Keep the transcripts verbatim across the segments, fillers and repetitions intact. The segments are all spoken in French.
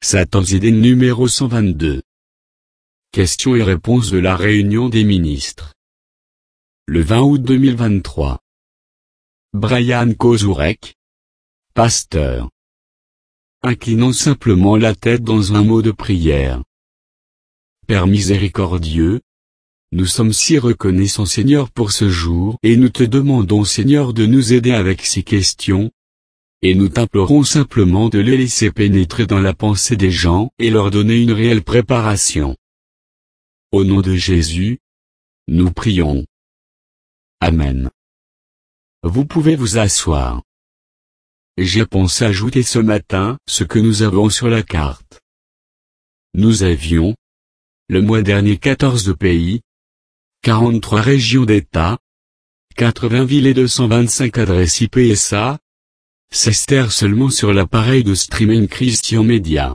Satan's idée numéro cent vingt-deux. Questions et réponses de la réunion des ministres. Le vingt août deux mille vingt-trois. Brian Kozurek. Pasteur. Inclinons simplement la tête dans un mot de prière. Père miséricordieux, nous sommes si reconnaissants Seigneur pour ce jour et nous te demandons Seigneur de nous aider avec ces questions, et nous t'implorons simplement de les laisser pénétrer dans la pensée des gens et leur donner une réelle préparation. Au nom de Jésus, nous prions. Amen. Vous pouvez vous asseoir. J'ai pensé ajouter ce matin ce que nous avons sur la carte. Nous avions, le mois dernier quatorze pays, quarante-trois régions d'État, quatre-vingts villes et deux cent vingt-cinq adresses I P S A, seize terres seulement sur l'appareil de streaming Christian Media.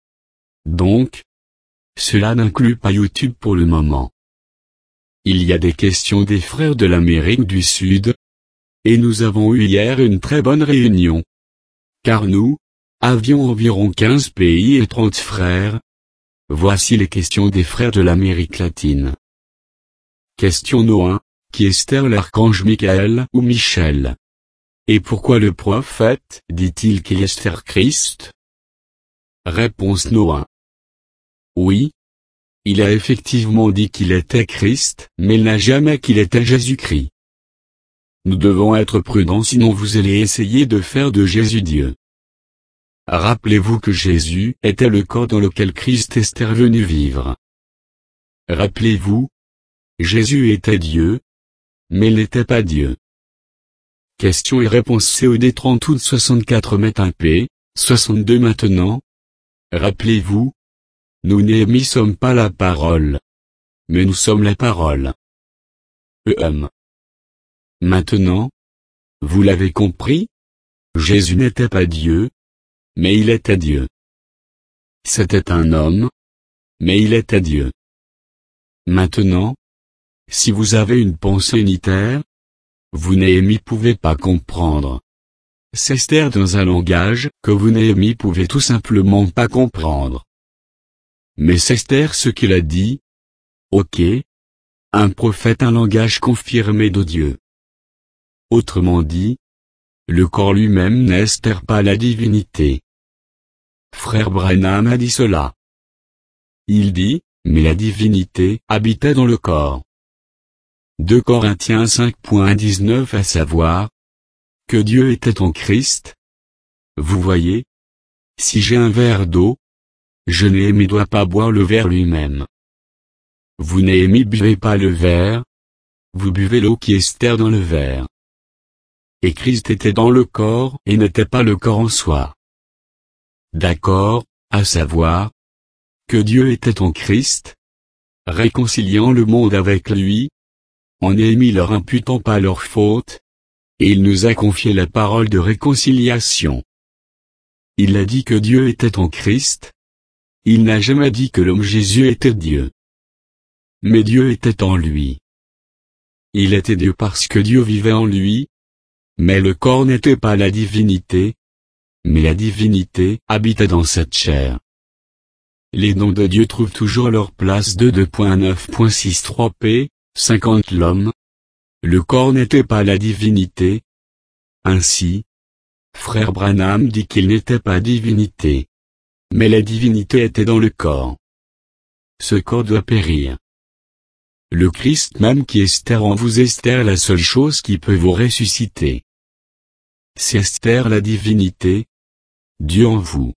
Donc, cela n'inclut pas YouTube pour le moment. Il y a des questions des frères de l'Amérique du Sud, et nous avons eu hier une très bonne réunion. Car nous, avions environ quinze pays et trente frères. Voici les questions des frères de l'Amérique latine. Question no un, qui est-elle l'archange Michael ou Michel? Et pourquoi le prophète dit-il qu'il est Christ? Réponse no un. Oui. Il a effectivement dit qu'il était Christ, mais il n'a jamais qu'il était Jésus-Christ. Nous devons être prudents sinon vous allez essayer de faire de Jésus Dieu. Rappelez-vous que Jésus était le corps dans lequel Christ est venu vivre. Rappelez-vous, Jésus était Dieu, mais il n'était pas Dieu. Question et réponse C O D trente août soixante-quatre met un P, soixante-deux maintenant. Rappelez-vous, nous Néhémie sommes pas la parole, mais nous sommes la parole. E M. Maintenant, vous l'avez compris? Jésus n'était pas Dieu, mais il était Dieu. C'était un homme, mais il était Dieu. Maintenant, si vous avez une pensée unitaire, vous Néhémie pouvez pas comprendre. C'est dans un langage que vous Néhémie pouvez tout simplement pas comprendre. Mais c'est ce qu'il a dit. Ok. Un prophète un langage confirmé de Dieu. Autrement dit, le corps lui-même n'est pas la divinité. Frère Branham a dit cela. Il dit, mais la divinité habitait dans le corps. deux Corinthiens cinq dix-neuf à savoir, que Dieu était en Christ. Vous voyez? Si j'ai un verre d'eau, je Néhémie dois pas boire le verre lui-même. Vous Néhémie buvez pas le verre, vous buvez l'eau qui est dans le verre. Et Christ était dans le corps et n'était pas le corps en soi. D'accord, à savoir, que Dieu était en Christ, réconciliant le monde avec lui, en Néhémie leur imputant pas leur faute, et il nous a confié la parole de réconciliation. Il a dit que Dieu était en Christ. Il n'a jamais dit que l'homme Jésus était Dieu. Mais Dieu était en lui. Il était Dieu parce que Dieu vivait en lui. Mais le corps n'était pas la divinité. Mais la divinité habitait dans cette chair. Les dons de Dieu trouvent toujours leur place de deux neuf six-trois p, cinquante l'homme. Le corps n'était pas la divinité. Ainsi, frère Branham dit qu'il n'était pas divinité. Mais la divinité était dans le corps. Ce corps doit périr. Le Christ même qui est en vous est la seule chose qui peut vous ressusciter. C'est Esther la divinité. Dieu en vous.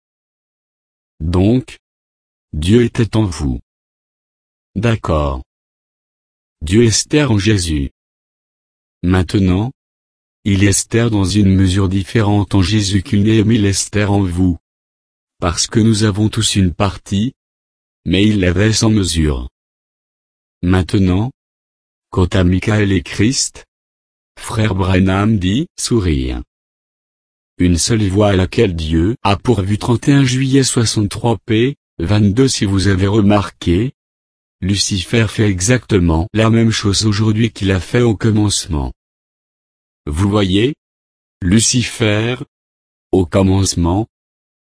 Donc, Dieu était en vous. D'accord. Dieu est en Jésus. Maintenant, il est dans une mesure différente en Jésus qu'il n'est mais l'est en vous. Parce que nous avons tous une partie, mais il l'avait sans mesure. Maintenant, quant à Michael et Christ, frère Branham dit, sourire. Une seule voix à laquelle Dieu a pourvu trente et un juillet soixante-trois p, vingt-deux si vous avez remarqué. Lucifer fait exactement la même chose aujourd'hui qu'il a fait au commencement. Vous voyez? Lucifer, au commencement,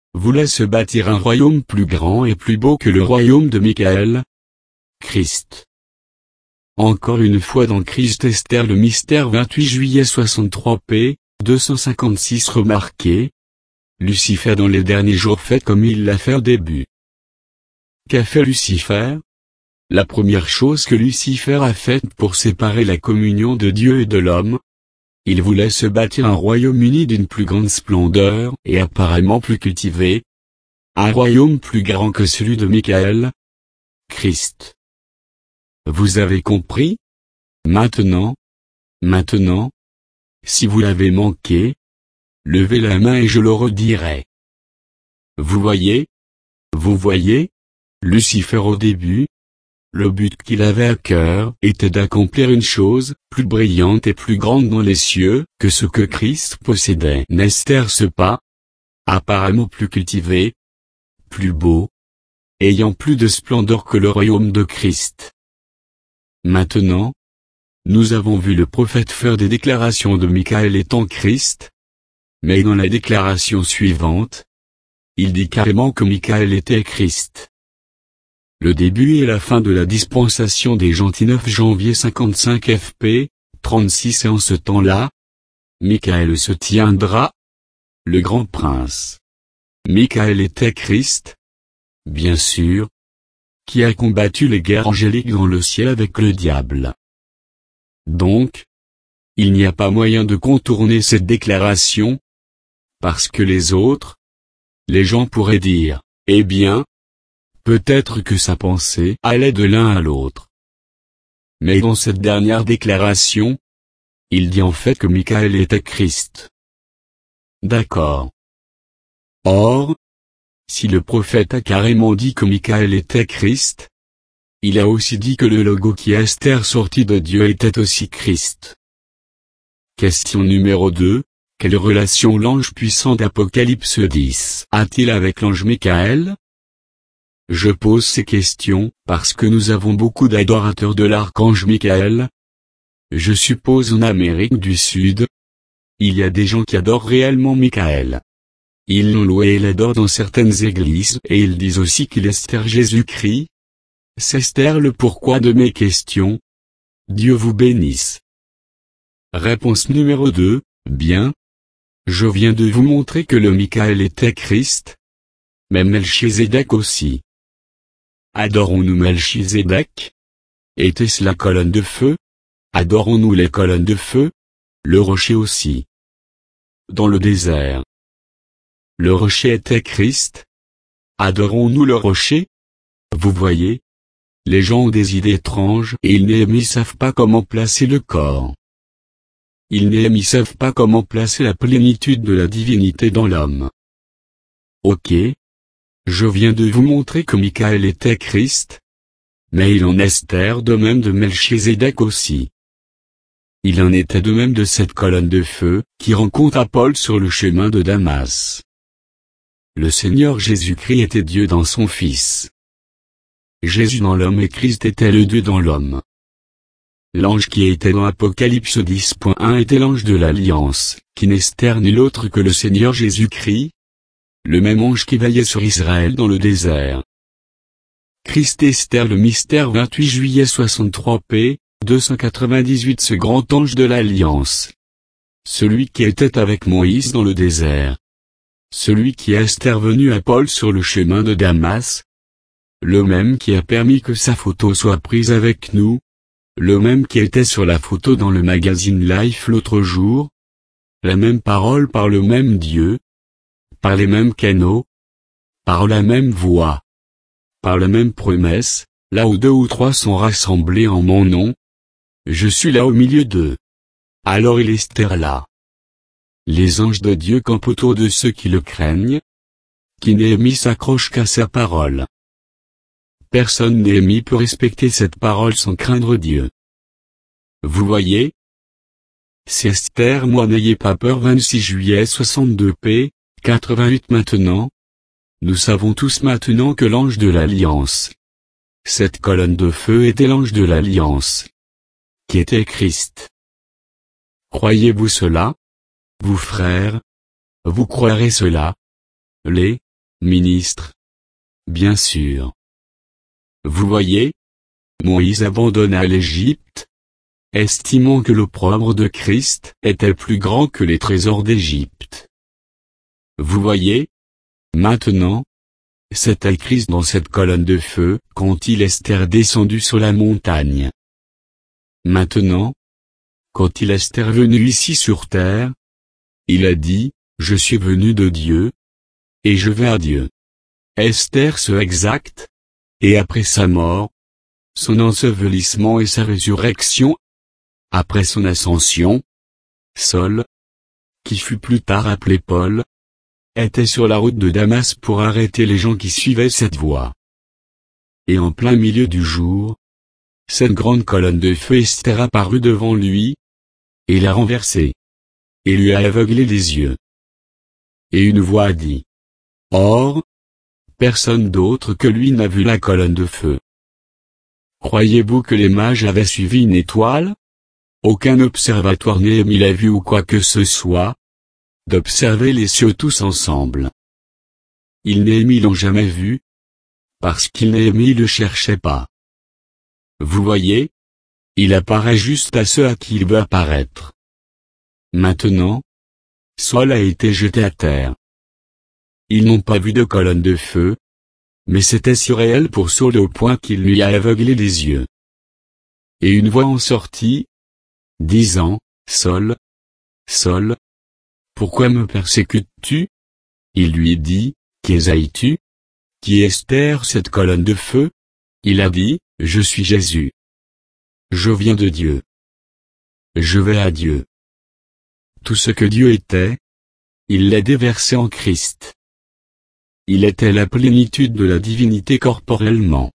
voulait se bâtir un royaume plus grand et plus beau que le royaume de Michaël, Christ. Encore une fois dans Christ Esther le mystère vingt-huit juillet soixante-trois p. deux cent cinquante-six remarquez. Lucifer dans les derniers jours fait comme il l'a fait au début. Qu'a fait Lucifer? La première chose que Lucifer a faite pour séparer la communion de Dieu et de l'homme, il voulait se bâtir un royaume uni d'une plus grande splendeur et apparemment plus cultivé, un royaume plus grand que celui de Michaël, Christ. Vous avez compris? Maintenant, maintenant, si vous l'avez manqué, levez la main et je le redirai. Vous voyez? Vous voyez? Lucifer au début, le but qu'il avait à cœur était d'accomplir une chose plus brillante et plus grande dans les cieux que ce que Christ possédait. N'est-ce pas? Apparemment plus cultivé, plus beau, ayant plus de splendeur que le royaume de Christ. Maintenant, nous avons vu le prophète faire des déclarations de Michaël étant Christ, mais dans la déclaration suivante, il dit carrément que Michaël était Christ. Le début et la fin de la dispensation des gentils neuf janvier cinquante-cinq F P, trente-six et en ce temps-là, Michaël se tiendra, le grand prince. Michaël était Christ, bien sûr, qui a combattu les guerres angéliques dans le ciel avec le diable. Donc, il n'y a pas moyen de contourner cette déclaration, parce que les autres, les gens pourraient dire, eh bien, peut-être que sa pensée allait de l'un à l'autre. Mais dans cette dernière déclaration, il dit en fait que Michaël était Christ. D'accord. Or, si le prophète a carrément dit que Michaël était Christ, il a aussi dit que le logo qui est Esther sorti de Dieu était aussi Christ. Question numéro deux. Quelle relation l'ange puissant d'Apocalypse dix a-t-il avec l'ange Michaël? Je pose ces questions parce que nous avons beaucoup d'adorateurs de l'archange Michaël. Je suppose en Amérique du Sud, il y a des gens qui adorent réellement Michaël. Ils l'ont loué et l'adorent dans certaines églises et ils disent aussi qu'il est Esther Jésus-Christ. C'est Esther le pourquoi de mes questions. Dieu vous bénisse. Réponse numéro deux, bien. Je viens de vous montrer que le Michaël était Christ. Mais Melchizedek aussi. Adorons-nous Melchizedek? Était-ce la colonne de feu? Adorons-nous les colonnes de feu? Le rocher aussi. Dans le désert. Le rocher était Christ. Adorons-nous le rocher? Vous voyez? Les gens ont des idées étranges et ils ne savent pas comment placer le corps. Ils ne savent pas comment placer la plénitude de la divinité dans l'homme. Ok. Je viens de vous montrer que Michaël était Christ. Mais il en est Esther de même de Melchizedek aussi. Il en était de même de cette colonne de feu qui rencontra Paul sur le chemin de Damas. Le Seigneur Jésus-Christ était Dieu dans son Fils. Jésus dans l'homme et Christ était le Dieu dans l'homme. L'ange qui était dans Apocalypse dix point un était l'ange de l'Alliance, qui n'est Esther nul autre que le Seigneur Jésus-Christ, le même ange qui veillait sur Israël dans le désert. Christ Esther le mystère vingt-huit juillet soixante-trois p, deux cent quatre-vingt-dix-huit ce grand ange de l'Alliance. Celui qui était avec Moïse dans le désert. Celui qui est intervenu à Paul sur le chemin de Damas. Le même qui a permis que sa photo soit prise avec nous. Le même qui était sur la photo dans le magazine Life l'autre jour. La même parole par le même Dieu. Par les mêmes canaux. Par la même voix. Par la même promesse, là où deux ou trois sont rassemblés en mon nom. Je suis là au milieu d'eux. Alors il est Esther là. Les anges de Dieu campent autour de ceux qui le craignent. Qui Néhémie s'accroche qu'à sa parole. Personne Néhémie peut respecter cette parole sans craindre Dieu. Vous voyez? C'est Esther moi n'ayez pas peur vingt-six juillet soixante-deux p, quatre-vingt-huit maintenant. Nous savons tous maintenant que l'ange de l'Alliance. Cette colonne de feu était l'ange de l'Alliance. Qui était Christ. Croyez-vous cela? Vous frères? Vous croirez cela? Les ministre. Bien sûr. Vous voyez, Moïse abandonna l'Égypte, estimant que l'opprobre de Christ était plus grand que les trésors d'Égypte. Vous voyez, maintenant, c'était Christ dans cette colonne de feu quand il est descendu sur la montagne. Maintenant, quand il est venu ici sur terre, il a dit, je suis venu de Dieu, et je vais à Dieu. Esther se exacte, et après sa mort, son ensevelissement et sa résurrection, après son ascension, Saul, qui fut plus tard appelé Paul, était sur la route de Damas pour arrêter les gens qui suivaient cette voie. Et en plein milieu du jour, cette grande colonne de feu Esther apparut devant lui, et l'a renversé, et lui a aveuglé les yeux. Et une voix a dit. Or, personne d'autre que lui n'a vu la colonne de feu. Croyez-vous que les mages avaient suivi une étoile? Aucun observatoire Néhémie l'a vu ou quoi que ce soit, d'observer les cieux tous ensemble. Ils Néhémie l'ont jamais vu, parce qu'il Néhémie le cherchait pas. Vous voyez, il apparaît juste à ceux à qui il veut apparaître. Maintenant, Saul a été jeté à terre. Ils n'ont pas vu de colonne de feu, mais c'était surréel pour Saul au point qu'il lui a aveuglé les yeux. Et une voix en sortit, disant, Saul, Saul, pourquoi me persécutes-tu? Il lui dit, qui es-tu? Qui est Esther cette colonne de feu? Il a dit, je suis Jésus. Je viens de Dieu. Je vais à Dieu. Tout ce que Dieu était, il l'a déversé en Christ. Il était la plénitude de la divinité corporellement.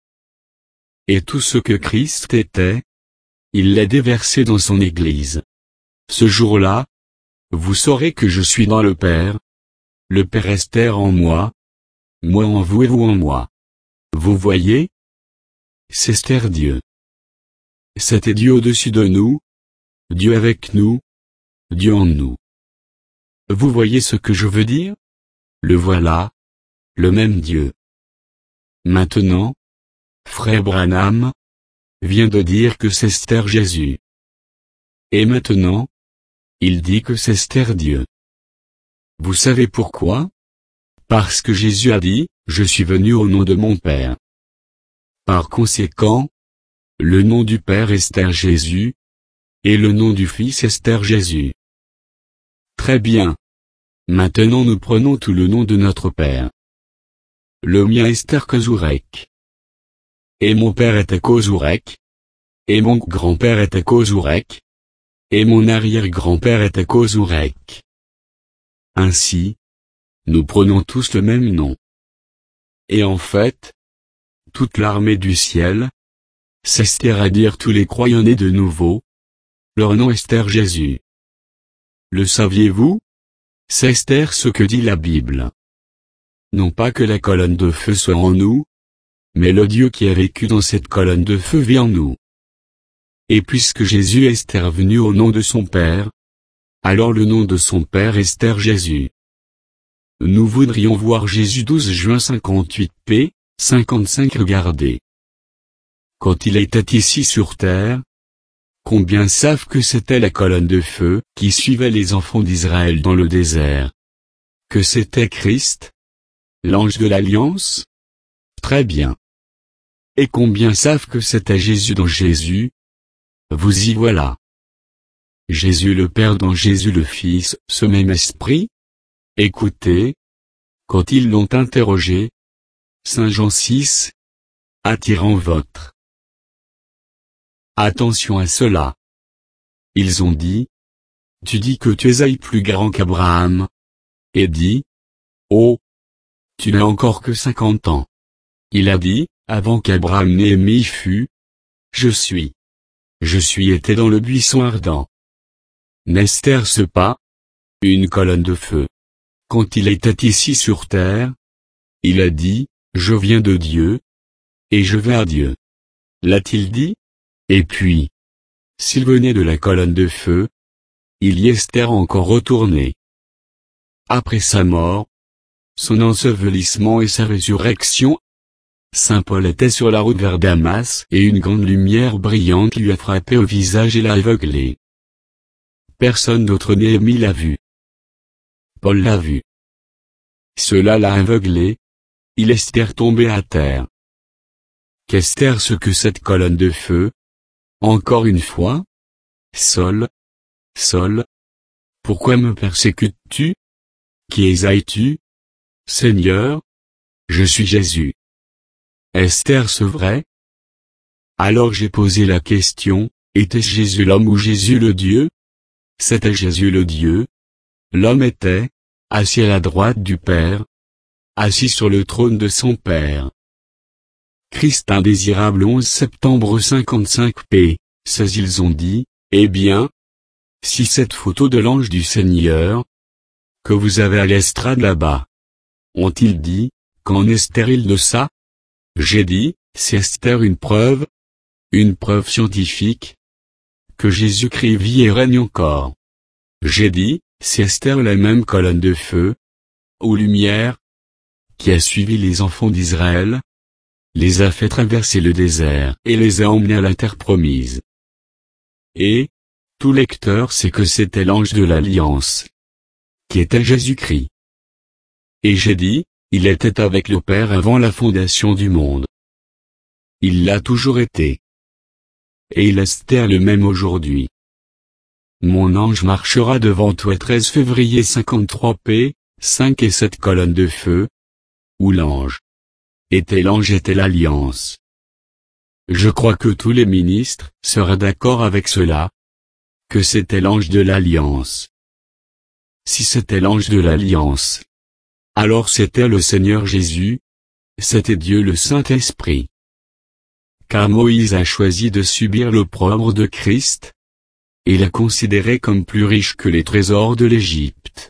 Et tout ce que Christ était, il l'a déversé dans son Église. Ce jour-là, vous saurez que je suis dans le Père, le Père Esther en moi, moi en vous et vous en moi. Vous voyez? C'est Esther Dieu. C'était Dieu au-dessus de nous, Dieu avec nous, Dieu en nous. Vous voyez ce que je veux dire? Le voilà, le même Dieu. Maintenant, frère Branham vient de dire que c'est Esther Jésus. Et maintenant, il dit que c'est Esther Dieu. Vous savez pourquoi? Parce que Jésus a dit, je suis venu au nom de mon Père. Par conséquent, le nom du Père Esther Jésus, et le nom du Fils Esther Jésus. Très bien. Maintenant nous prenons tout le nom de notre Père. Le mien Esther Kozurek. Et mon père était Kozurek. Et mon grand-père était Kozurek. Et mon arrière-grand-père était Kozurek. Ainsi, nous prenons tous le même nom. Et en fait, toute l'armée du ciel, c'est Esther à dire tous les croyants nés de nouveau, leur nom Esther Jésus. Le saviez-vous? C'est Esther ce que dit la Bible. Non pas que la colonne de feu soit en nous, mais le Dieu qui a vécu dans cette colonne de feu vit en nous. Et puisque Jésus est Esther venu au nom de son Père, alors le nom de son Père Esther Jésus. Nous voudrions voir Jésus douze juin cinquante-huit p, cinquante-cinq Regardez. Quand il était ici sur terre, combien savent que c'était la colonne de feu qui suivait les enfants d'Israël dans le désert? Que c'était Christ? L'ange de l'Alliance? Très bien. Et combien savent que c'était Jésus dans Jésus? Vous y voilà. Jésus le Père dans Jésus le Fils, ce même esprit? Écoutez. Quand ils l'ont interrogé, Saint Jean six, attirant votre attention à cela. Ils ont dit, tu dis que tu es plus grand qu'Abraham. Et dit, oh, tu n'as encore que cinquante ans. Il a dit, avant qu'Abraham Néhémie fût, je suis. Je suis été dans le buisson ardent. N'est-ce pas? Une colonne de feu. Quand il était ici sur terre, il a dit, je viens de Dieu, et je vais à Dieu. L'a-t-il dit? Et puis, s'il venait de la colonne de feu, il y est encore retourné. Après sa mort, son ensevelissement et sa résurrection. Saint Paul était sur la route vers Damas et une grande lumière brillante lui a frappé au visage et l'a aveuglé. Personne d'autre Néhémie l'a vu. Paul l'a vu. Cela l'a aveuglé. Il est tombé à terre. Qu'est-ce ce que cette colonne de feu? Encore une fois? Saul, Saul, pourquoi me persécutes-tu? Qui es-tu? Seigneur, je suis Jésus. Est-ce vrai? Alors j'ai posé la question, était-ce Jésus l'homme ou Jésus le Dieu? C'était Jésus le Dieu. L'homme était, assis à la droite du Père, assis sur le trône de son Père. Christ indésirable onze septembre cinquante-cinq p. seize Ils ont dit, eh bien, si cette photo de l'ange du Seigneur, que vous avez à l'estrade là-bas, ont-ils dit, qu'en est stérile de ça? J'ai dit, c'est Esther une preuve, une preuve scientifique, que Jésus-Christ vit et règne encore. J'ai dit, c'est Esther la même colonne de feu, ou lumière, qui a suivi les enfants d'Israël, les a fait traverser le désert et les a emmenés à la terre promise. Et, tout lecteur sait que c'était l'ange de l'Alliance, qui était Jésus-Christ. Et j'ai dit, il était avec le Père avant la fondation du monde. Il l'a toujours été. Et il est le même aujourd'hui. Mon ange marchera devant toi treize février cinquante-trois p, cinq et sept colonnes de feu, où l'ange était l'ange était l'Alliance. Je crois que tous les ministres seraient d'accord avec cela, que c'était l'ange de l'Alliance. Si c'était l'ange de l'Alliance, alors c'était le Seigneur Jésus, c'était Dieu le Saint-Esprit. Car Moïse a choisi de subir l'opprobre de Christ, et l'a considéré comme plus riche que les trésors de l'Égypte.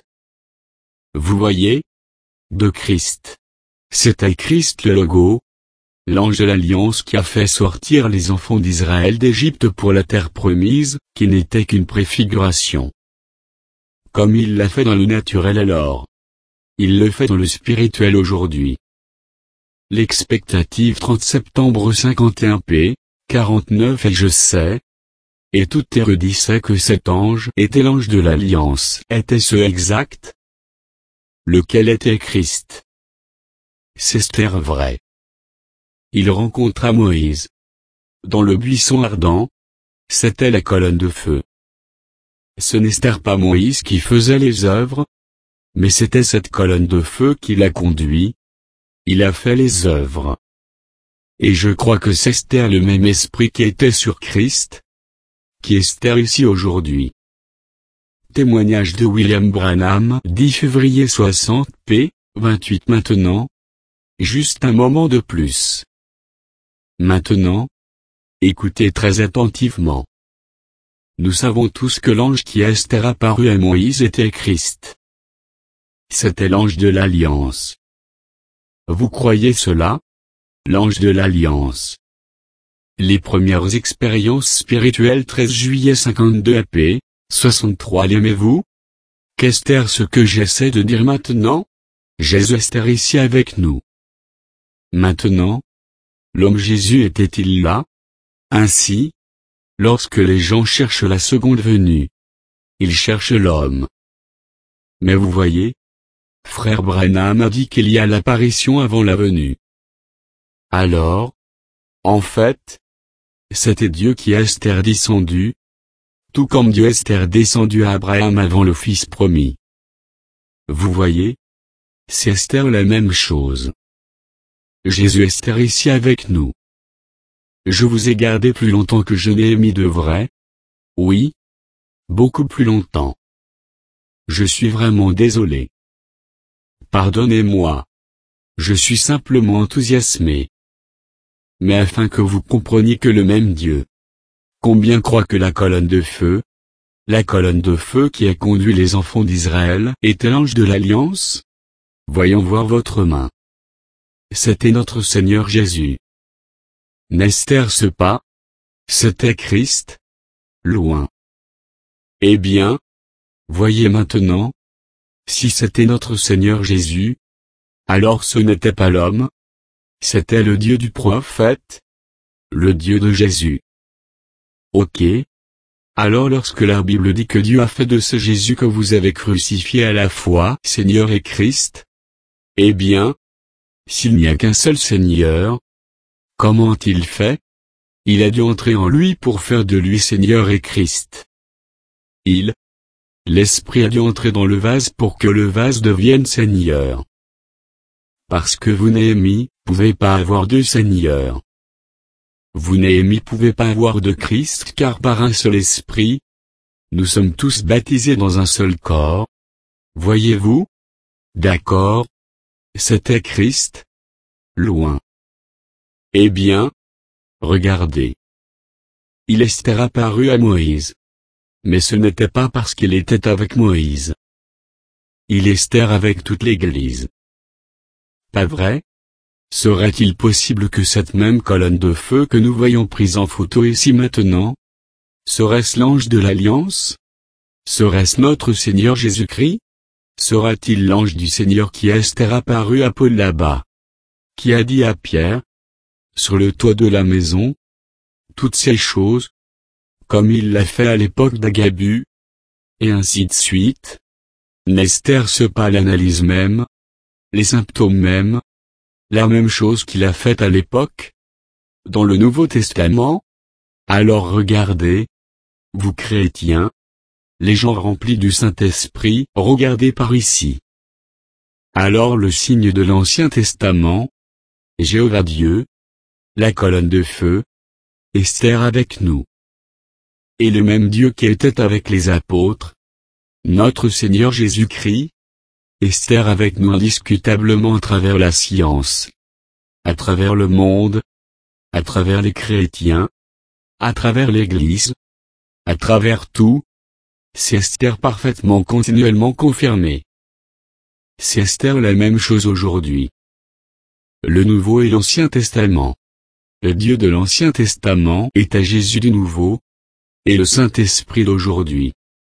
Vous voyez? De Christ. C'était Christ le logo, l'ange de l'Alliance qui a fait sortir les enfants d'Israël d'Égypte pour la terre promise, qui n'était qu'une préfiguration. Comme il l'a fait dans le naturel alors, il le fait dans le spirituel aujourd'hui. L'expectative trente septembre cinquante et un p, quarante-neuf et je sais, et tout érudit sait que cet ange était l'ange de l'Alliance. Était-ce exact? Lequel était Christ? C'est vrai. Il rencontra Moïse. Dans le buisson ardent, c'était la colonne de feu. Ce n'était pas Moïse qui faisait les œuvres, mais c'était cette colonne de feu qui l'a conduit. Il a fait les œuvres. Et je crois que c'est le même esprit qui était sur Christ, qui est ici aujourd'hui. Témoignage de William Branham, dix février soixante p, vingt-huit Maintenant, juste un moment de plus. Maintenant, écoutez très attentivement. Nous savons tous que l'ange qui est apparu à Moïse était Christ. C'était l'ange de l'Alliance. Vous croyez cela? L'ange de l'Alliance. Les premières expériences spirituelles treize juillet cinquante-deux A P, soixante-trois L'aimez-vous? Qu'est-ce ce que j'essaie de dire maintenant? Jésus est ici avec nous. Maintenant, l'homme Jésus était-il là? Ainsi, lorsque les gens cherchent la seconde venue, ils cherchent l'homme. Mais vous voyez, frère Branham a dit qu'il y a l'apparition avant la venue. Alors, en fait, c'était Dieu qui est descendu, tout comme Dieu est descendu à Abraham avant le Fils promis. Vous voyez, c'est la même chose. Jésus est ici avec nous. Je vous ai gardé plus longtemps que je n'ai mis de vrai. Oui. Beaucoup plus longtemps. Je suis vraiment désolé. Pardonnez-moi. Je suis simplement enthousiasmé. Mais afin que vous compreniez que le même Dieu. Combien croit que la colonne de feu, la colonne de feu qui a conduit les enfants d'Israël, était l'ange de l'Alliance? Voyons voir votre main. C'était notre Seigneur Jésus. N'est-ce pas? C'était Christ? Loin. Eh bien, voyez maintenant. Si c'était notre Seigneur Jésus, Alors ce n'était pas l'homme, c'était le Dieu du prophète, le Dieu de Jésus. Ok. Alors lorsque la Bible dit que Dieu a fait de ce Jésus que vous avez crucifié à la fois Seigneur et Christ, eh bien, s'il n'y a qu'un seul Seigneur, comment a-t-il fait? Il a dû entrer en lui pour faire de lui Seigneur et Christ. Il, l'Esprit a dû entrer dans le vase pour que le vase devienne Seigneur. Parce que vous Néhémie, pouvez pas avoir deux Seigneurs. Vous Néhémie pouvez pas avoir de Christ car par un seul esprit, nous sommes tous baptisés dans un seul corps. Voyez-vous? D'accord. C'était Christ. Loin. Eh bien, regardez. Il est apparu à Moïse. Mais ce n'était pas parce qu'il était avec Moïse. Il est avec toute l'Église. Pas vrai? Serait-il possible que cette même colonne de feu que nous voyons prise en photo ici maintenant, serait-ce l'ange de l'Alliance? Serait-ce notre Seigneur Jésus-Christ? Sera-t-il l'ange du Seigneur qui est apparu à Paul là-bas? Qui a dit à Pierre, sur le toit de la maison, toutes ces choses, comme il l'a fait à l'époque d'Agabu, et ainsi de suite? N'est-ce pas l'analyse même, les symptômes mêmes, la même chose qu'il a faite à l'époque, dans le Nouveau Testament? Alors regardez, vous chrétiens, les gens remplis du Saint-Esprit, regardez par ici. Alors le signe de l'Ancien Testament, Jéhovah Dieu, la colonne de feu, est avec nous. Et le même Dieu qui était avec les apôtres, notre Seigneur Jésus-Christ, est avec nous indiscutablement à travers la science, à travers le monde, à travers les chrétiens, à travers l'Église, à travers tout. C'est Esther parfaitement continuellement confirmé. C'est Esther la même chose aujourd'hui. Le Nouveau et l'Ancien Testament. Le Dieu de l'Ancien Testament est à Jésus du Nouveau, et le Saint-Esprit d'aujourd'hui.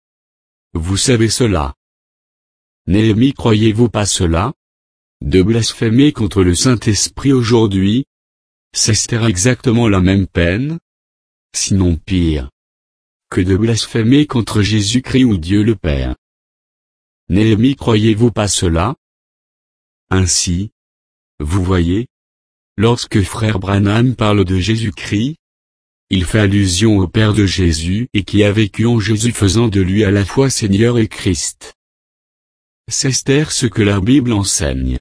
Vous savez cela. Néhémie, croyez-vous pas cela? De blasphémer contre le Saint-Esprit aujourd'hui, c'est exactement la même peine, sinon pire, que de blasphémer contre Jésus-Christ ou Dieu le Père. Néhémie, croyez-vous pas cela? Ainsi, vous voyez, lorsque frère Branham parle de Jésus-Christ, il fait allusion au Père de Jésus et qui a vécu en Jésus faisant de lui à la fois Seigneur et Christ. C'est ce que la Bible enseigne.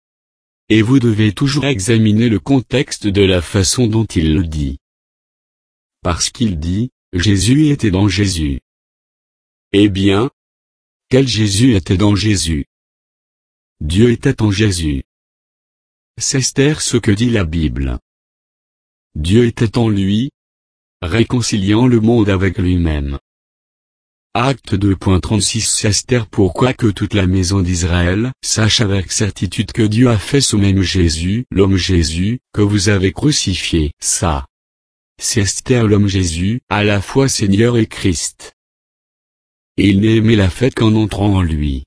Et vous devez toujours examiner le contexte de la façon dont il le dit. Parce qu'il dit, Jésus était dans Jésus. Eh bien, quel Jésus était dans Jésus? Dieu était en Jésus. C'est ce que dit la Bible. Dieu était en lui, réconciliant le monde avec lui-même. Acte deux trente-six Esther pourquoi que toute la maison d'Israël sache avec certitude que Dieu a fait ce même Jésus, l'homme Jésus, que vous avez crucifié, ça. C'est Esther l'homme Jésus, à la fois Seigneur et Christ. Et il n'aimait la fête qu'en entrant en lui.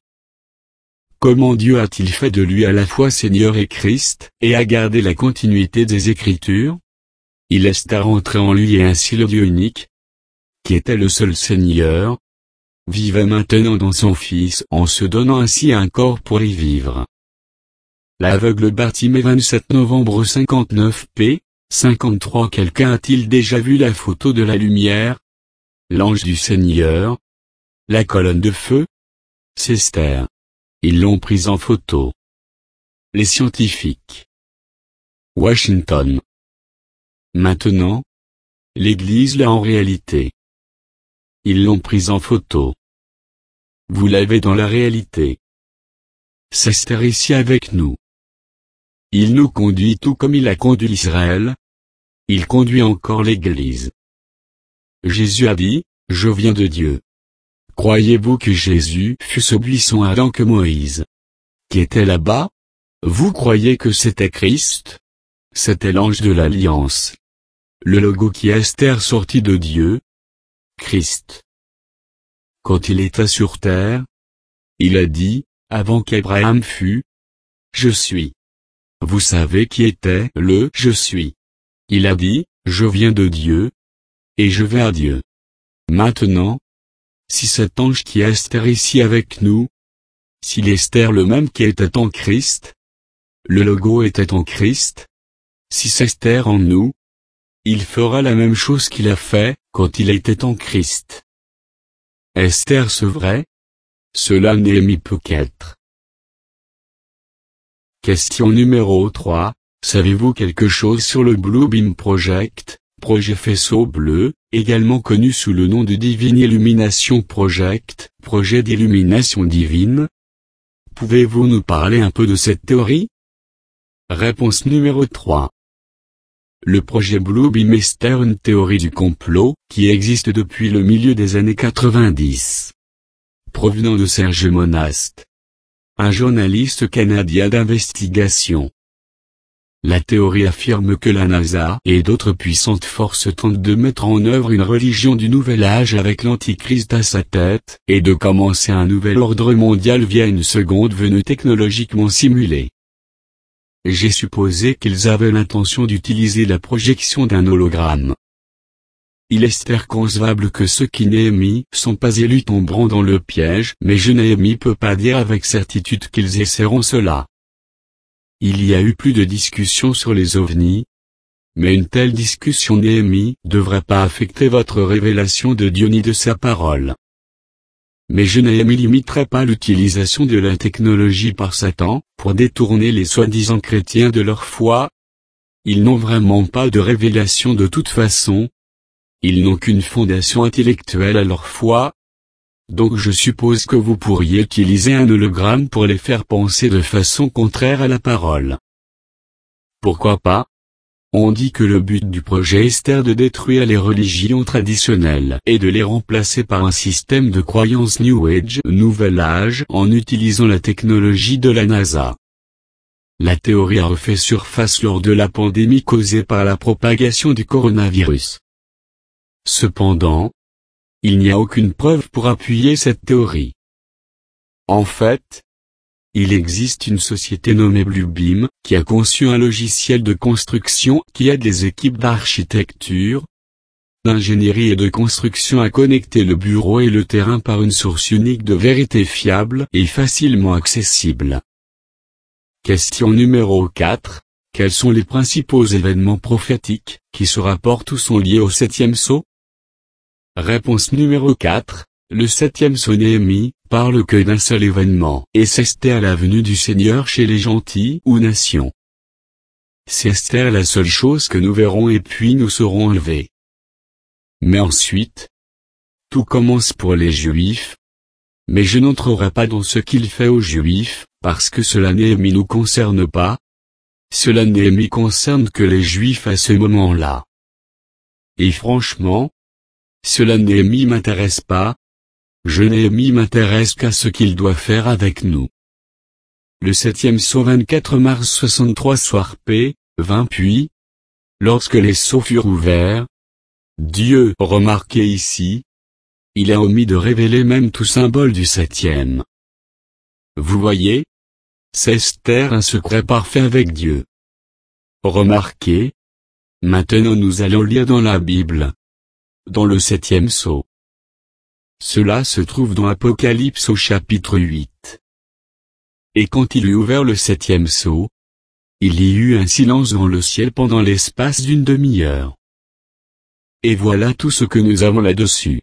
Comment Dieu a-t-il fait de lui à la fois Seigneur et Christ, et a gardé la continuité des Écritures? Il est à rentrer en lui et ainsi le Dieu unique, qui était le seul Seigneur, vivait maintenant dans son Fils en se donnant ainsi un corps pour y vivre. L'aveugle Bartimée vingt-sept novembre cinquante-neuf p. cinquante-trois Quelqu'un a-t-il déjà vu la photo de la lumière? L'ange du Seigneur? La colonne de feu? C'est Esther. Ils l'ont prise en photo. Les scientifiques. Washington. Maintenant, l'Église l'a en réalité. Ils l'ont prise en photo. Vous l'avez dans la réalité. C'est Esther ici avec nous. Il nous conduit tout comme il a conduit Israël. Il conduit encore l'Église. Jésus a dit, je viens de Dieu. Croyez-vous que Jésus fut ce buisson ardent que Moïse, qui était là-bas? Vous croyez que c'était Christ? C'était l'ange de l'Alliance. Le logo qui est Esther sorti de Dieu. Christ. Quand il était sur terre, il a dit, avant qu'Abraham fût, je suis. Vous savez qui était le je suis. Il a dit, je viens de Dieu, et je vais à Dieu. Maintenant, si cet ange qui est Esther ici avec nous, s'il est Esther le même qui était en Christ, le logo était en Christ, si c'est Esther en nous, il fera la même chose qu'il a fait, quand il était en Christ. Esther ce vrai? Cela Néhémie peut qu'être. Question numéro trois. Savez-vous quelque chose sur le Blue Beam Project, projet faisceau bleu, également connu sous le nom de Divine Illumination Project, projet d'illumination divine? Pouvez-vous nous parler un peu de cette théorie? Réponse numéro trois. Le projet Blue Beam est une théorie du complot, qui existe depuis le milieu des années quatre-vingt-dix. Provenant de Serge Monast, un journaliste canadien d'investigation. La théorie affirme que la NASA et d'autres puissantes forces tentent de mettre en œuvre une religion du nouvel âge avec l'antichrist à sa tête, et de commencer un nouvel ordre mondial via une seconde venue technologiquement simulée. J'ai supposé qu'ils avaient l'intention d'utiliser la projection d'un hologramme. Il est fort concevable que ceux qui Néhémie sont pas élus tomberont dans le piège, mais je Néhémie peut pas dire avec certitude qu'ils essaieront cela. Il y a eu plus de discussions sur les ovnis, mais une telle discussion Néhémie devrait pas affecter votre révélation de Dieu ni de sa parole. Mais je Néhémie limiterai pas l'utilisation de la technologie par Satan, pour détourner les soi-disant chrétiens de leur foi. Ils n'ont vraiment pas de révélation de toute façon. Ils n'ont qu'une fondation intellectuelle à leur foi. Donc je suppose que vous pourriez utiliser un hologramme pour les faire penser de façon contraire à la parole. Pourquoi pas? On dit que le but du projet Esther de détruire les religions traditionnelles et de les remplacer par un système de croyance New Age, Nouvel Âge, en utilisant la technologie de la NASA. La théorie a refait surface lors de la pandémie causée par la propagation du coronavirus. Cependant, il n'y a aucune preuve pour appuyer cette théorie. En fait, il existe une société nommée Bluebeam, qui a conçu un logiciel de construction qui aide les équipes d'architecture, d'ingénierie et de construction à connecter le bureau et le terrain par une source unique de vérité fiable et facilement accessible. Question numéro quatre. Quels sont les principaux événements prophétiques, qui se rapportent ou sont liés au septième sceau? Réponse numéro quatre. Le septième sceau Néhémie parle que d'un seul événement, et c'est Esther la venue du Seigneur chez les gentils ou nations. C'est Esther la seule chose que nous verrons et puis nous serons enlevés. Mais ensuite, tout commence pour les Juifs. Mais je n'entrerai pas dans ce qu'il fait aux Juifs, parce que cela Néhémie nous concerne pas. Cela Néhémie concerne que les Juifs à ce moment-là. Et franchement, cela Néhémie m'intéresse pas. Je Néhémie m'intéresse qu'à ce qu'il doit faire avec nous. Le septième sceau vingt-quatre mars soixante-trois soir P, vingt puis, lorsque les sceaux furent ouverts, Dieu, remarquez ici, il a omis de révéler même tout symbole du septième. Vous voyez? C'est Esther un secret parfait avec Dieu. Remarquez. Maintenant nous allons lire dans la Bible. Dans le septième sceau. Cela se trouve dans Apocalypse au chapitre huit. Et quand il eut ouvert le septième sceau, il y eut un silence dans le ciel pendant l'espace d'une demi-heure. Et voilà tout ce que nous avons là-dessus.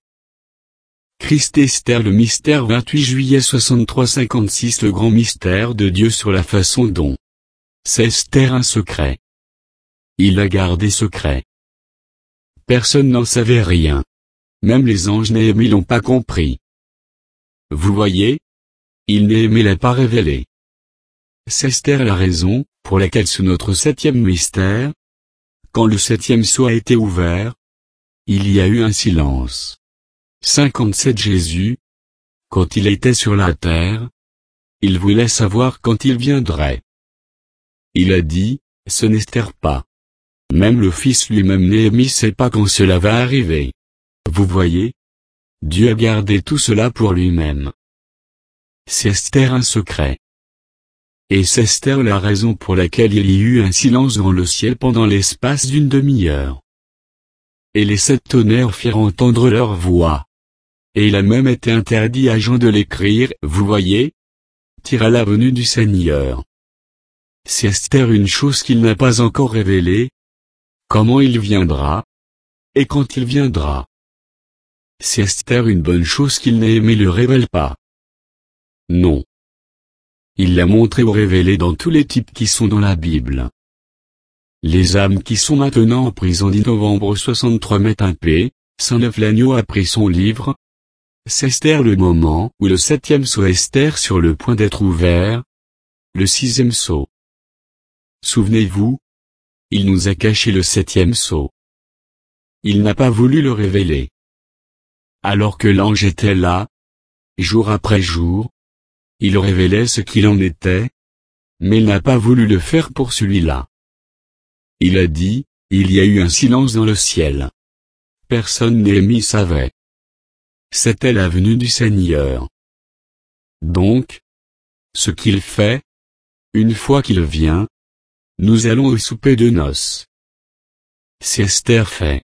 Christ Esther le mystère vingt-huit juillet soixante-trois cinquante-six le grand mystère de Dieu sur la façon dont c'est Esther un secret. Il a gardé secret. Personne n'en savait rien. Même les anges Néhémie l'ont pas compris. Vous voyez? Il Néhémie l'a pas révélé. C'est Esther la raison, pour laquelle c'est notre septième mystère. Quand le septième sceau a été ouvert, il y a eu un silence. cinquante-sept Jésus, quand il était sur la terre, il voulait savoir quand il viendrait. Il a dit, ce n'Esther pas. Même le fils lui-même Néhémie sait pas quand cela va arriver. Vous voyez? Dieu a gardé tout cela pour lui-même. C'est Esther un secret. Et c'est Esther la raison pour laquelle il y eut un silence dans le ciel pendant l'espace d'une demi-heure. Et les sept tonnerres firent entendre leur voix. Et il a même été interdit à Jean de l'écrire, vous voyez, à la venue du Seigneur. C'est Esther une chose qu'il n'a pas encore révélée. Comment il viendra? Et quand il viendra? C'est Esther une bonne chose qu'il n'ait aimé le révèle pas. Non. Il l'a montré ou révélé dans tous les types qui sont dans la Bible. Les âmes qui sont maintenant en prison dix novembre soixante-trois mettent un P, cent neuf l'agneau a pris son livre. C'est Esther le moment où le septième sceau Esther sur le point d'être ouvert. Le sixième sceau. Souvenez-vous, il nous a caché le septième sceau. Il n'a pas voulu le révéler. Alors que l'ange était là, jour après jour, il révélait ce qu'il en était, mais il n'a pas voulu le faire pour celui-là. Il a dit, il y a eu un silence dans le ciel. Personne Néhémie savait. C'était la venue du Seigneur. Donc, ce qu'il fait, une fois qu'il vient, nous allons au souper de noces. C'est Esther fait.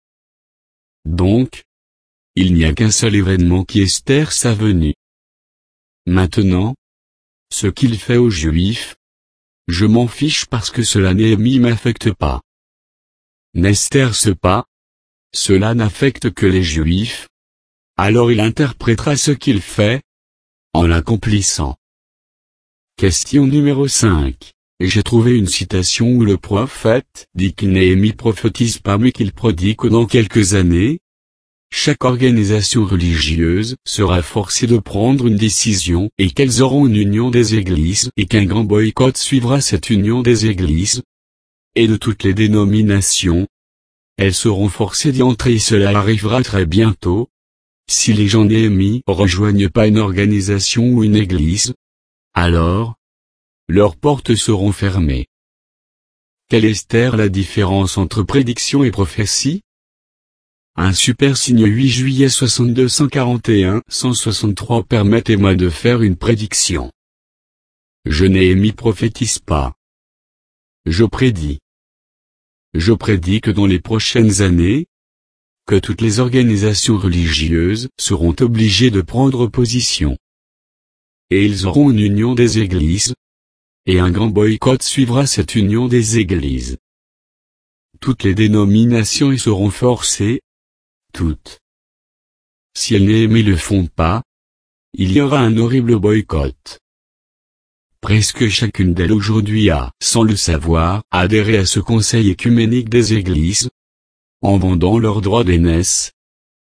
Donc, il n'y a qu'un seul événement qui Esther sa venue. Maintenant, ce qu'il fait aux Juifs, je m'en fiche parce que cela Néhémie m'affecte pas. N'Esther ce pas, cela n'affecte que les Juifs. Alors il interprétera ce qu'il fait, en l'accomplissant. Question numéro cinq. J'ai trouvé une citation où le prophète dit que Néhémie prophétise pas mais qu'il prodigue que dans quelques années, chaque organisation religieuse sera forcée de prendre une décision et qu'elles auront une union des églises et qu'un grand boycott suivra cette union des églises et de toutes les dénominations. Elles seront forcées d'y entrer et cela arrivera très bientôt. Si les gens Néhémie rejoignent pas une organisation ou une église, alors, leurs portes seront fermées. Quelle est Esther la différence entre prédiction et prophétie? Un super signe huit juillet soixante-deux cent quarante et un cent soixante-trois permettez-moi de faire une prédiction. Je Néhémie prophétise pas. Je prédis. Je prédis que dans les prochaines années, que toutes les organisations religieuses seront obligées de prendre position. Et ils auront une union des églises. Et un grand boycott suivra cette union des églises. Toutes les dénominations y seront forcées. Toutes. Si elles Néhémie le font pas, il y aura un horrible boycott. Presque chacune d'elles aujourd'hui a, sans le savoir, adhéré à ce conseil écuménique des églises, en vendant leurs droits d'aînesse.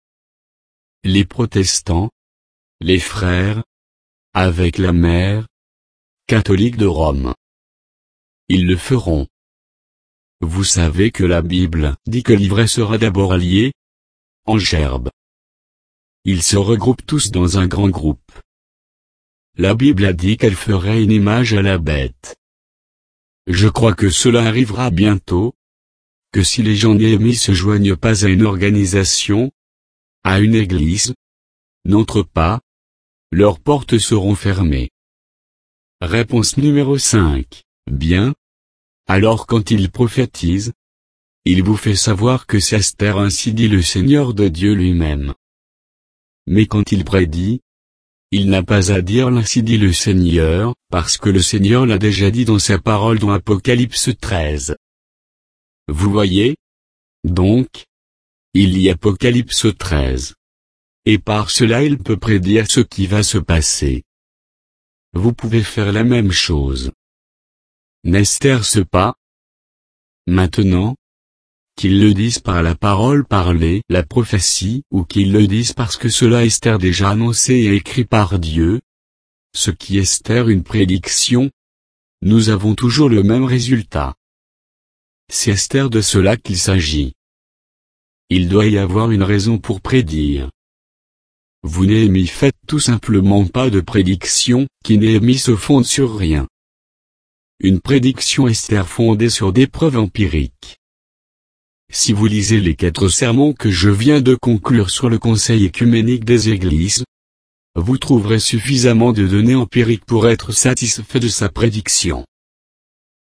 Les protestants, les frères, avec la mère catholique de Rome. Ils le feront. Vous savez que la Bible dit que l'ivraie sera d'abord alliée, en gerbe. Ils se regroupent tous dans un grand groupe. La Bible a dit qu'elle ferait une image à la bête. Je crois que cela arrivera bientôt, que si les gens Néhémie se joignent pas à une organisation, à une église, n'entrent pas, leurs portes seront fermées. Réponse numéro cinq. Bien. Alors quand il prophétise, il vous fait savoir que c'est Esther ainsi dit le Seigneur de Dieu lui-même. Mais quand il prédit, il n'a pas à dire l'ainsi dit le Seigneur, parce que le Seigneur l'a déjà dit dans sa parole dans Apocalypse treize. Vous voyez? Donc, il lit Apocalypse treize. Et par cela il peut prédire ce qui va se passer. Vous pouvez faire la même chose. N'Esther ce pas? Maintenant, qu'ils le disent par la parole parlée, la prophétie, ou qu'ils le disent parce que cela Esther déjà annoncé et écrit par Dieu, ce qui Esther une prédiction, nous avons toujours le même résultat. C'est Esther de cela qu'il s'agit. Il doit y avoir une raison pour prédire. Vous Néhémie faites tout simplement pas de prédiction, qui Néhémie se fonde sur rien. Une prédiction Esther fondée sur des preuves empiriques. Si vous lisez les quatre sermons que je viens de conclure sur le Conseil écuménique des Églises, vous trouverez suffisamment de données empiriques pour être satisfait de sa prédiction.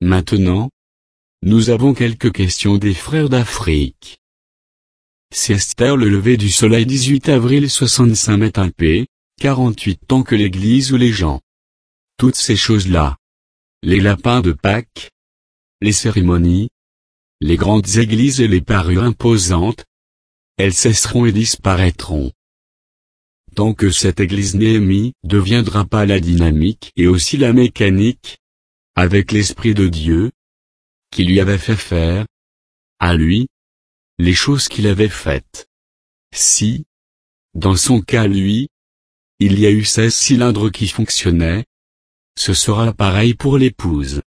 Maintenant, nous avons quelques questions des frères d'Afrique. C'est Esther le lever du soleil dix-huit avril soixante-cinq met un P, quarante-huit ans que l'église ou les gens. Toutes ces choses-là. Les lapins de Pâques. Les cérémonies. Les grandes églises et les parures imposantes. Elles cesseront et disparaîtront. Tant que cette église Néhémie deviendra pas la dynamique et aussi la mécanique, avec l'Esprit de Dieu, qui lui avait fait faire, à lui, les choses qu'il avait faites. Si, dans son cas lui, il y a eu seize cylindres qui fonctionnaient, ce sera pareil pour l'épouse.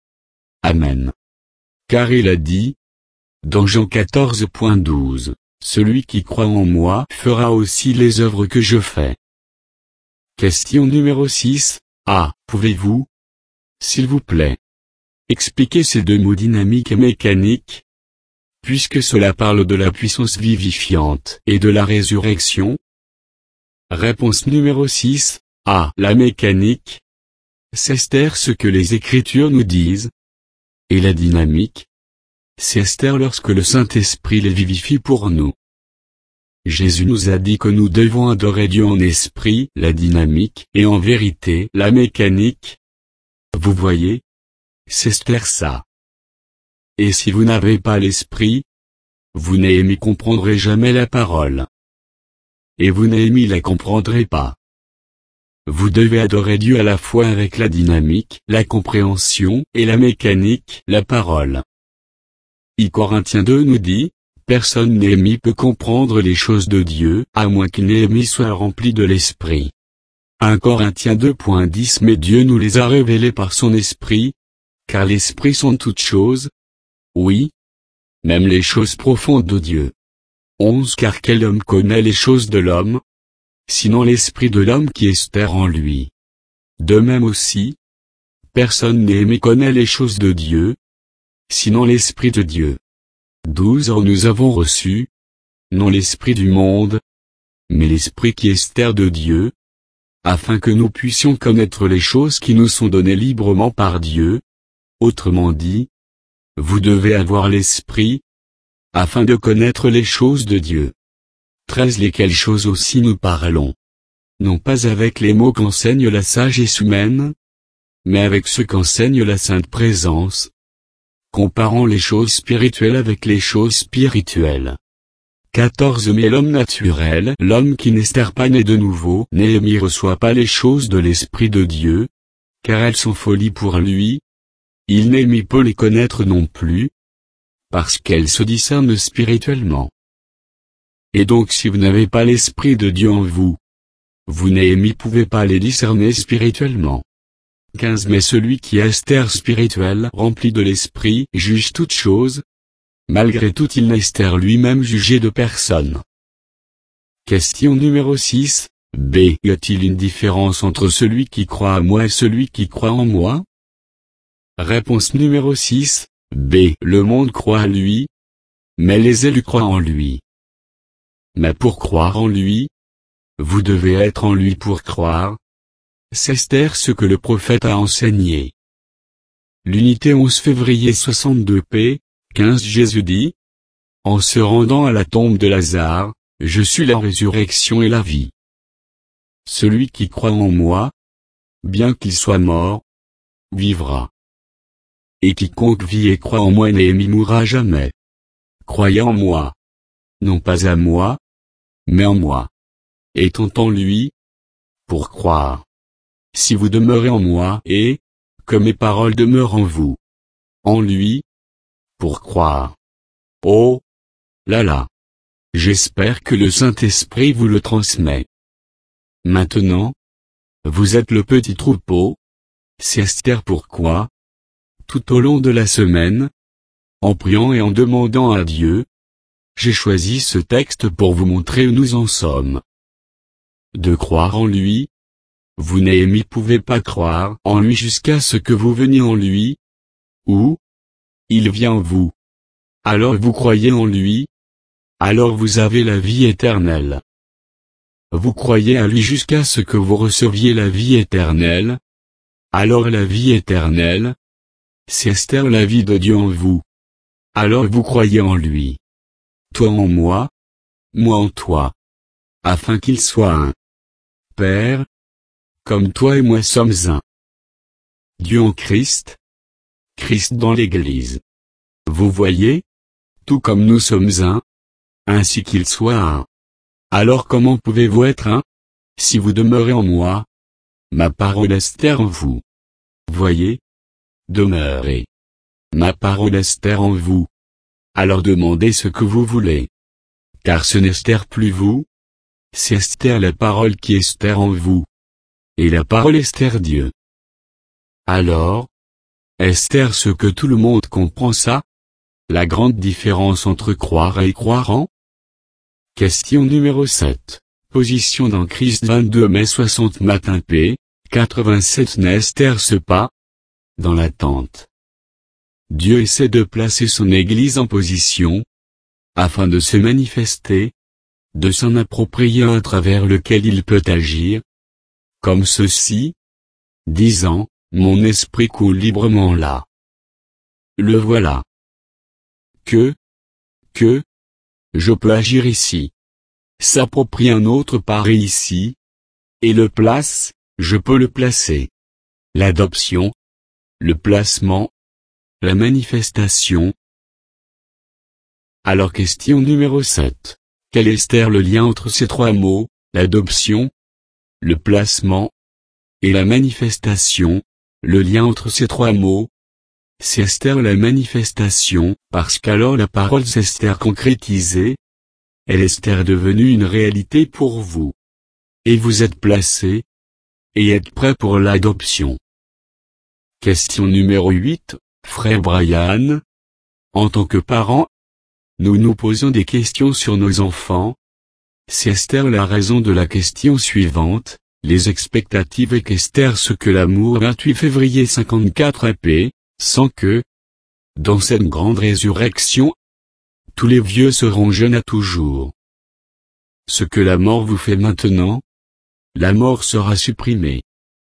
Amen. Car il a dit, dans Jean quatorze douze, celui qui croit en moi fera aussi les œuvres que je fais. Question numéro six. Ah, pouvez-vous, s'il vous plaît, expliquer ces deux mots dynamique et mécanique, puisque cela parle de la puissance vivifiante et de la résurrection? Réponse numéro six. Ah, la mécanique. C'est Esther ce que les Écritures nous disent. Et la dynamique. C'est Esther lorsque le Saint-Esprit les vivifie pour nous. Jésus nous a dit que nous devons adorer Dieu en esprit, la dynamique, et en vérité, la mécanique. Vous voyez? C'est Esther ça. Et si vous n'avez pas l'esprit, vous Néhémie comprendrez jamais la parole. Et vous Néhémie la comprendrez pas. Vous devez adorer Dieu à la fois avec la dynamique, la compréhension, et la mécanique, la parole. I Corinthiens deux nous dit, personne Néhémie peut comprendre les choses de Dieu, à moins qu'il Néhémie soit rempli de l'esprit. un Corinthiens deux dix Mais Dieu nous les a révélés par son esprit, car l'esprit sont toutes choses. Oui. Même les choses profondes de Dieu. onze Car quel homme connaît les choses de l'homme? Sinon l'esprit de l'homme qui espère en lui. De même aussi, personne Néhémie connaît les choses de Dieu, sinon l'esprit de Dieu. douze Or nous avons reçu, non l'esprit du monde, mais l'esprit qui est de Dieu, afin que nous puissions connaître les choses qui nous sont données librement par Dieu. Autrement dit, vous devez avoir l'esprit, afin de connaître les choses de Dieu. treize Lesquelles choses aussi nous parlons. Non pas avec les mots qu'enseigne la sagesse humaine, mais avec ceux qu'enseigne la sainte présence, comparant les choses spirituelles avec les choses spirituelles. quatorze Mais l'homme naturel, l'homme qui n'est pas né de nouveau, Néhémie reçoit pas les choses de l'Esprit de Dieu, car elles sont folies pour lui. Il Néhémie peut les connaître non plus, parce qu'elles se discernent spirituellement. Et donc si vous n'avez pas l'Esprit de Dieu en vous, vous Néhémie pouvez pas les discerner spirituellement. quinze Mais celui qui est Esther spirituel, rempli de l'Esprit, juge toutes choses. Malgré tout il n'est Esther lui-même jugé de personne. Question numéro six. B. Y a-t-il une différence entre celui qui croit à moi et celui qui croit en moi? Réponse numéro six. B. Le monde croit à lui, mais les élus croient en lui. Mais pour croire en lui, vous devez être en lui pour croire. C'est Esther ce que le prophète a enseigné. L'unité onze février soixante-deux p. quinze Jésus dit, en se rendant à la tombe de Lazare, je suis la résurrection et la vie. Celui qui croit en moi, bien qu'il soit mort, vivra. Et quiconque vit et croit en moi Néhémie mourra jamais. Croyez en moi. Non pas à moi, mais en moi. Étant en lui, pour croire. Si vous demeurez en moi et, que mes paroles demeurent en vous. En lui, pour croire. Oh, là là. J'espère que le Saint-Esprit vous le transmet. Maintenant, vous êtes le petit troupeau. C'est Esther pourquoi, tout au long de la semaine, en priant et en demandant à Dieu, j'ai choisi ce texte pour vous montrer où nous en sommes. De croire en lui. Vous Néhémie pouvez pas croire en lui jusqu'à ce que vous veniez en lui. Ou, il vient en vous. Alors vous croyez en lui. Alors vous avez la vie éternelle. Vous croyez à lui jusqu'à ce que vous receviez la vie éternelle. Alors la vie éternelle, c'est Esther la vie de Dieu en vous. Alors vous croyez en lui. Toi en moi, moi en toi. Afin qu'il soit un. Père, comme toi et moi sommes un. Dieu en Christ, Christ dans l'Église. Vous voyez, tout comme nous sommes un, ainsi qu'il soit un. Alors comment pouvez-vous être un, si vous demeurez en moi, ma parole Esther en vous. Voyez, demeurez. Ma parole Esther en vous. Alors demandez ce que vous voulez. Car ce n'est Esther plus vous, c'est Esther la parole qui est Esther en vous. Et la parole Esther Dieu. Alors, Esther ce que tout le monde comprend ça? La grande différence entre croire et croire en? Question numéro sept. Position dans Christ vingt-deux mai soixante matin p. quatre-vingt-sept n'est Esther ce pas? Dans l'attente. Dieu essaie de placer son Église en position, afin de se manifester, de s'en approprier un travers lequel il peut agir, comme ceci, disant, mon esprit coule librement là. Le voilà. Que, que, je peux agir ici. S'approprie un autre pareil ici, et le place, je peux le placer. L'adoption, le placement, la manifestation. Alors question numéro sept. Quel est Esther le lien entre ces trois mots, l'adoption, le placement, et la manifestation, le lien entre ces trois mots? C'est Esther la manifestation, parce qu'alors la parole s'Esther concrétisée, elle est Esther devenue une réalité pour vous. Et vous êtes placé, et êtes prêt pour l'adoption. Question numéro huit, frère Brian. En tant que parents, nous nous posons des questions sur nos enfants. C'est Esther la raison de la question suivante, les expectatives et qu'Esther ce que l'amour vingt-huit février cinquante-quatre A P, sans que, dans cette grande résurrection, tous les vieux seront jeunes à toujours. Ce que la mort vous fait maintenant, la mort sera supprimée.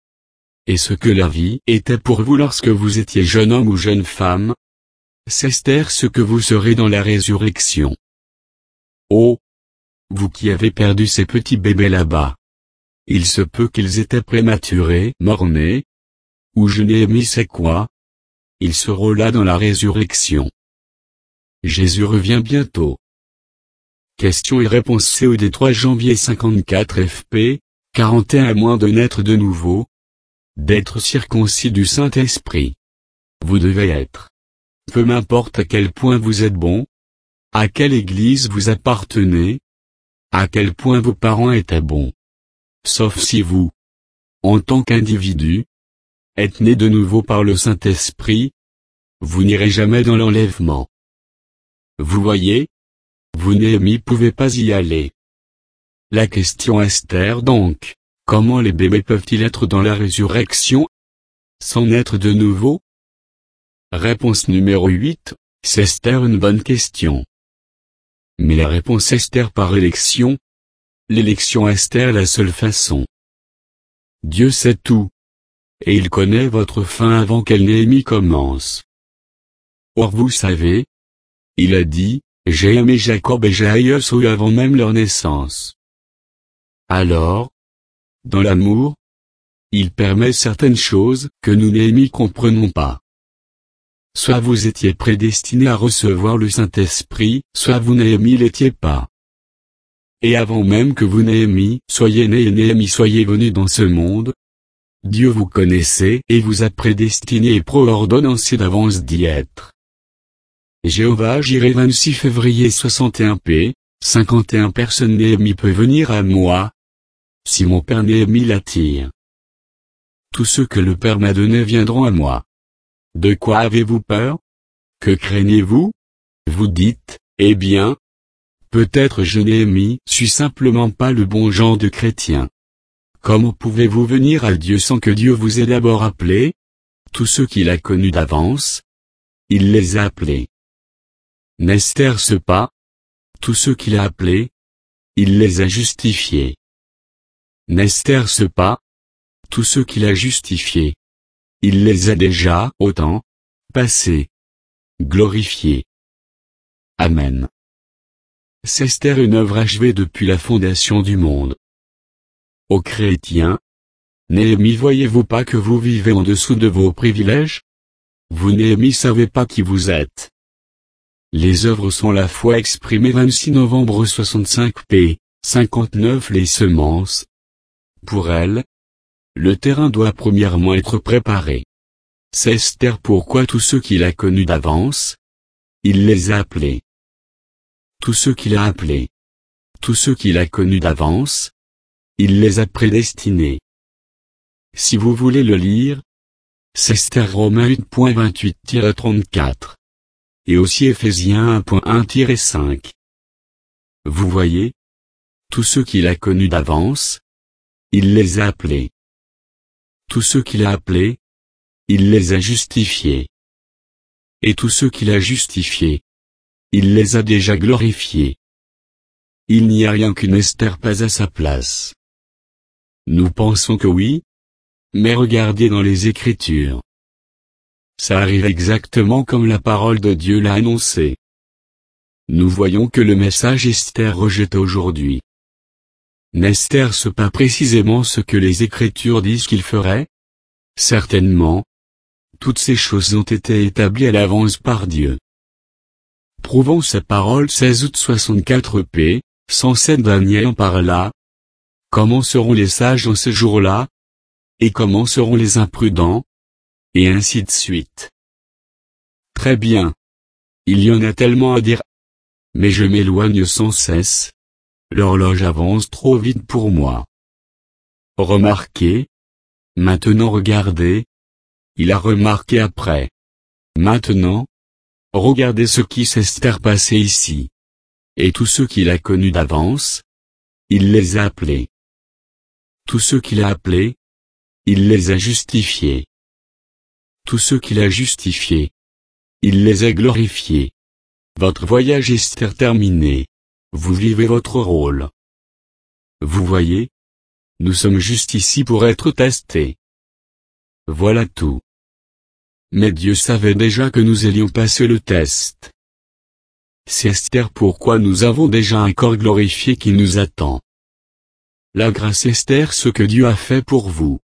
Et ce que la vie était pour vous lorsque vous étiez jeune homme ou jeune femme, c'est Esther ce que vous serez dans la résurrection. Oh! Vous qui avez perdu ces petits bébés là-bas. Il se peut qu'ils étaient prématurés, mort-nés. Ou je n'ai mis c'est quoi? Ils seront là dans la résurrection. Jésus revient bientôt. Questions et réponses C O D trois janvier cinquante-quatre F P, quarante et un à moins de naître de nouveau. D'être circoncis du Saint-Esprit. Vous devez être. Peu m'importe à quel point vous êtes bon. À quelle église vous appartenez. À quel point vos parents étaient bons. Sauf si vous, en tant qu'individu, êtes né de nouveau par le Saint-Esprit, vous n'irez jamais dans l'enlèvement. Vous voyez? Vous Néhémie pouvez pas y aller. La question Esther donc, comment les bébés peuvent-ils être dans la résurrection, sans naître de nouveau? Réponse numéro huit, c'est Esther une bonne question. Mais la réponse Esther par élection. L'élection Esther la seule façon. Dieu sait tout. Et il connaît votre fin avant qu'elle Néhémie commence. Or vous savez, il a dit, j'ai aimé Jacob et j'ai haï Esau avant même leur naissance. Alors, dans l'amour, il permet certaines choses que nous Néhémie comprenons pas. Soit vous étiez prédestiné à recevoir le Saint-Esprit, soit vous Néhémie l'étiez pas. Et avant même que vous Néhémie soyez né et Néhémie soyez venu dans ce monde, Dieu vous connaissait et vous a prédestiné et préordonnancé d'avance d'y être. Jéhovah Jireh vingt-six février soixante et un P, cinquante et un Personne Néhémie peut venir à moi, si mon Père Néhémie l'attire. Tous ceux que le Père m'a donné viendront à moi. De quoi avez-vous peur? Que craignez-vous? Vous dites, eh bien, peut-être je Néhémie suis simplement pas le bon genre de chrétien. Comment pouvez-vous venir à Dieu sans que Dieu vous ait d'abord appelé? Tous ceux qu'il a connus d'avance, il les a appelés. N'Esther ce pas? Tous ceux qu'il a appelés, il les a justifiés. N'Esther ce pas? Tous ceux qu'il a justifiés, il les a déjà, autant, passé, glorifié. Amen. C'est Esther, une œuvre achevée depuis la fondation du monde. Ô chrétiens, Néhémie, voyez-vous pas que vous vivez en dessous de vos privilèges? Vous, Néhémie, savez pas qui vous êtes. Les œuvres sont la foi exprimée. Vingt-six novembre soixante-cinq p. cinquante-neuf. Les semences. Pour elles, le terrain doit premièrement être préparé. C'est Esther pourquoi tous ceux qu'il a connus d'avance, il les a appelés. Tous ceux qu'il a appelés, tous ceux qu'il a connus d'avance, il les a prédestinés. Si vous voulez le lire, c'est Esther Romains huit vingt-huit trente-quatre. Et aussi Éphésiens un un cinq. Vous voyez? Tous ceux qu'il a connus d'avance, il les a appelés. Tous ceux qu'il a appelés, il les a justifiés. Et tous ceux qu'il a justifiés, il les a déjà glorifiés. Il n'y a rien qu'une Esther pas à sa place. Nous pensons que oui, mais regardez dans les Écritures. Ça arrive exactement comme la parole de Dieu l'a annoncé. Nous voyons que le message Esther rejette aujourd'hui. N'Esther pas précisément ce que les Écritures disent qu'il ferait? Certainement. Toutes ces choses ont été établies à l'avance par Dieu. Prouvons sa parole. Seize août soixante-quatre p. cent sept. Daniel en parla. Comment seront les sages en ce jour-là? Et comment seront les imprudents? Et ainsi de suite. Très bien. Il y en a tellement à dire. Mais je m'éloigne sans cesse. L'horloge avance trop vite pour moi. Remarquez. Maintenant regardez. Il a remarqué après. Maintenant. Regardez ce qui s'est passé ici. Et tous ceux qu'il a connus d'avance, il les a appelés. Tous ceux qu'il a appelés, il les a justifiés. Tous ceux qu'il a justifiés, il les a glorifiés. Votre voyage est terminé. Vous vivez votre rôle. Vous voyez? Nous sommes juste ici pour être testés. Voilà tout. Mais Dieu savait déjà que nous allions passer le test. C'est Esther pourquoi nous avons déjà un corps glorifié qui nous attend. La grâce Esther, ce que Dieu a fait pour vous.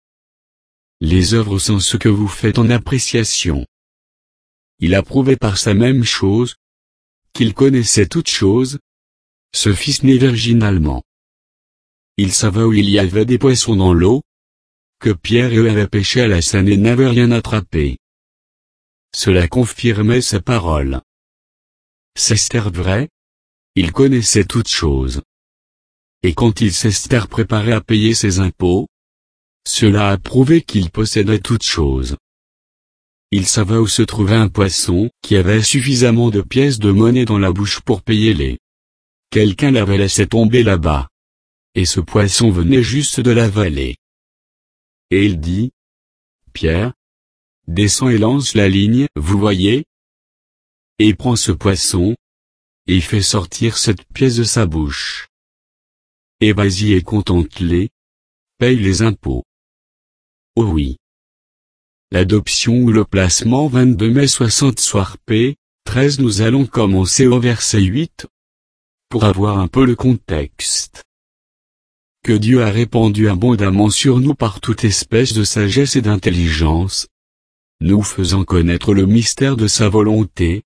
Les œuvres sont ce que vous faites en appréciation. Il a prouvé par sa même chose, qu'il connaissait toutes choses, ce fils né virginalement. Il savait où il y avait des poissons dans l'eau, que Pierre et eux avaient pêché à la Seine et n'avaient rien attrapé. Cela confirmait sa parole. C'est Esther vrai? Il connaissait toutes choses. Et quand il s'est préparé à payer ses impôts, cela a prouvé qu'il possédait toutes choses. Il savait où se trouvait un poisson qui avait suffisamment de pièces de monnaie dans la bouche pour payer les. Quelqu'un l'avait laissé tomber là-bas. Et ce poisson venait juste de la vallée. Et il dit, Pierre, descends et lance la ligne, vous voyez? Et prends ce poisson, et fais sortir cette pièce de sa bouche. Et vas-y et contente-les, paye les impôts. Oh oui. L'adoption ou le placement vingt-deux mai soixante soir p. treize. Nous allons commencer au verset huit. Pour avoir un peu le contexte. Que Dieu a répandu abondamment sur nous par toute espèce de sagesse et d'intelligence, nous faisant connaître le mystère de sa volonté.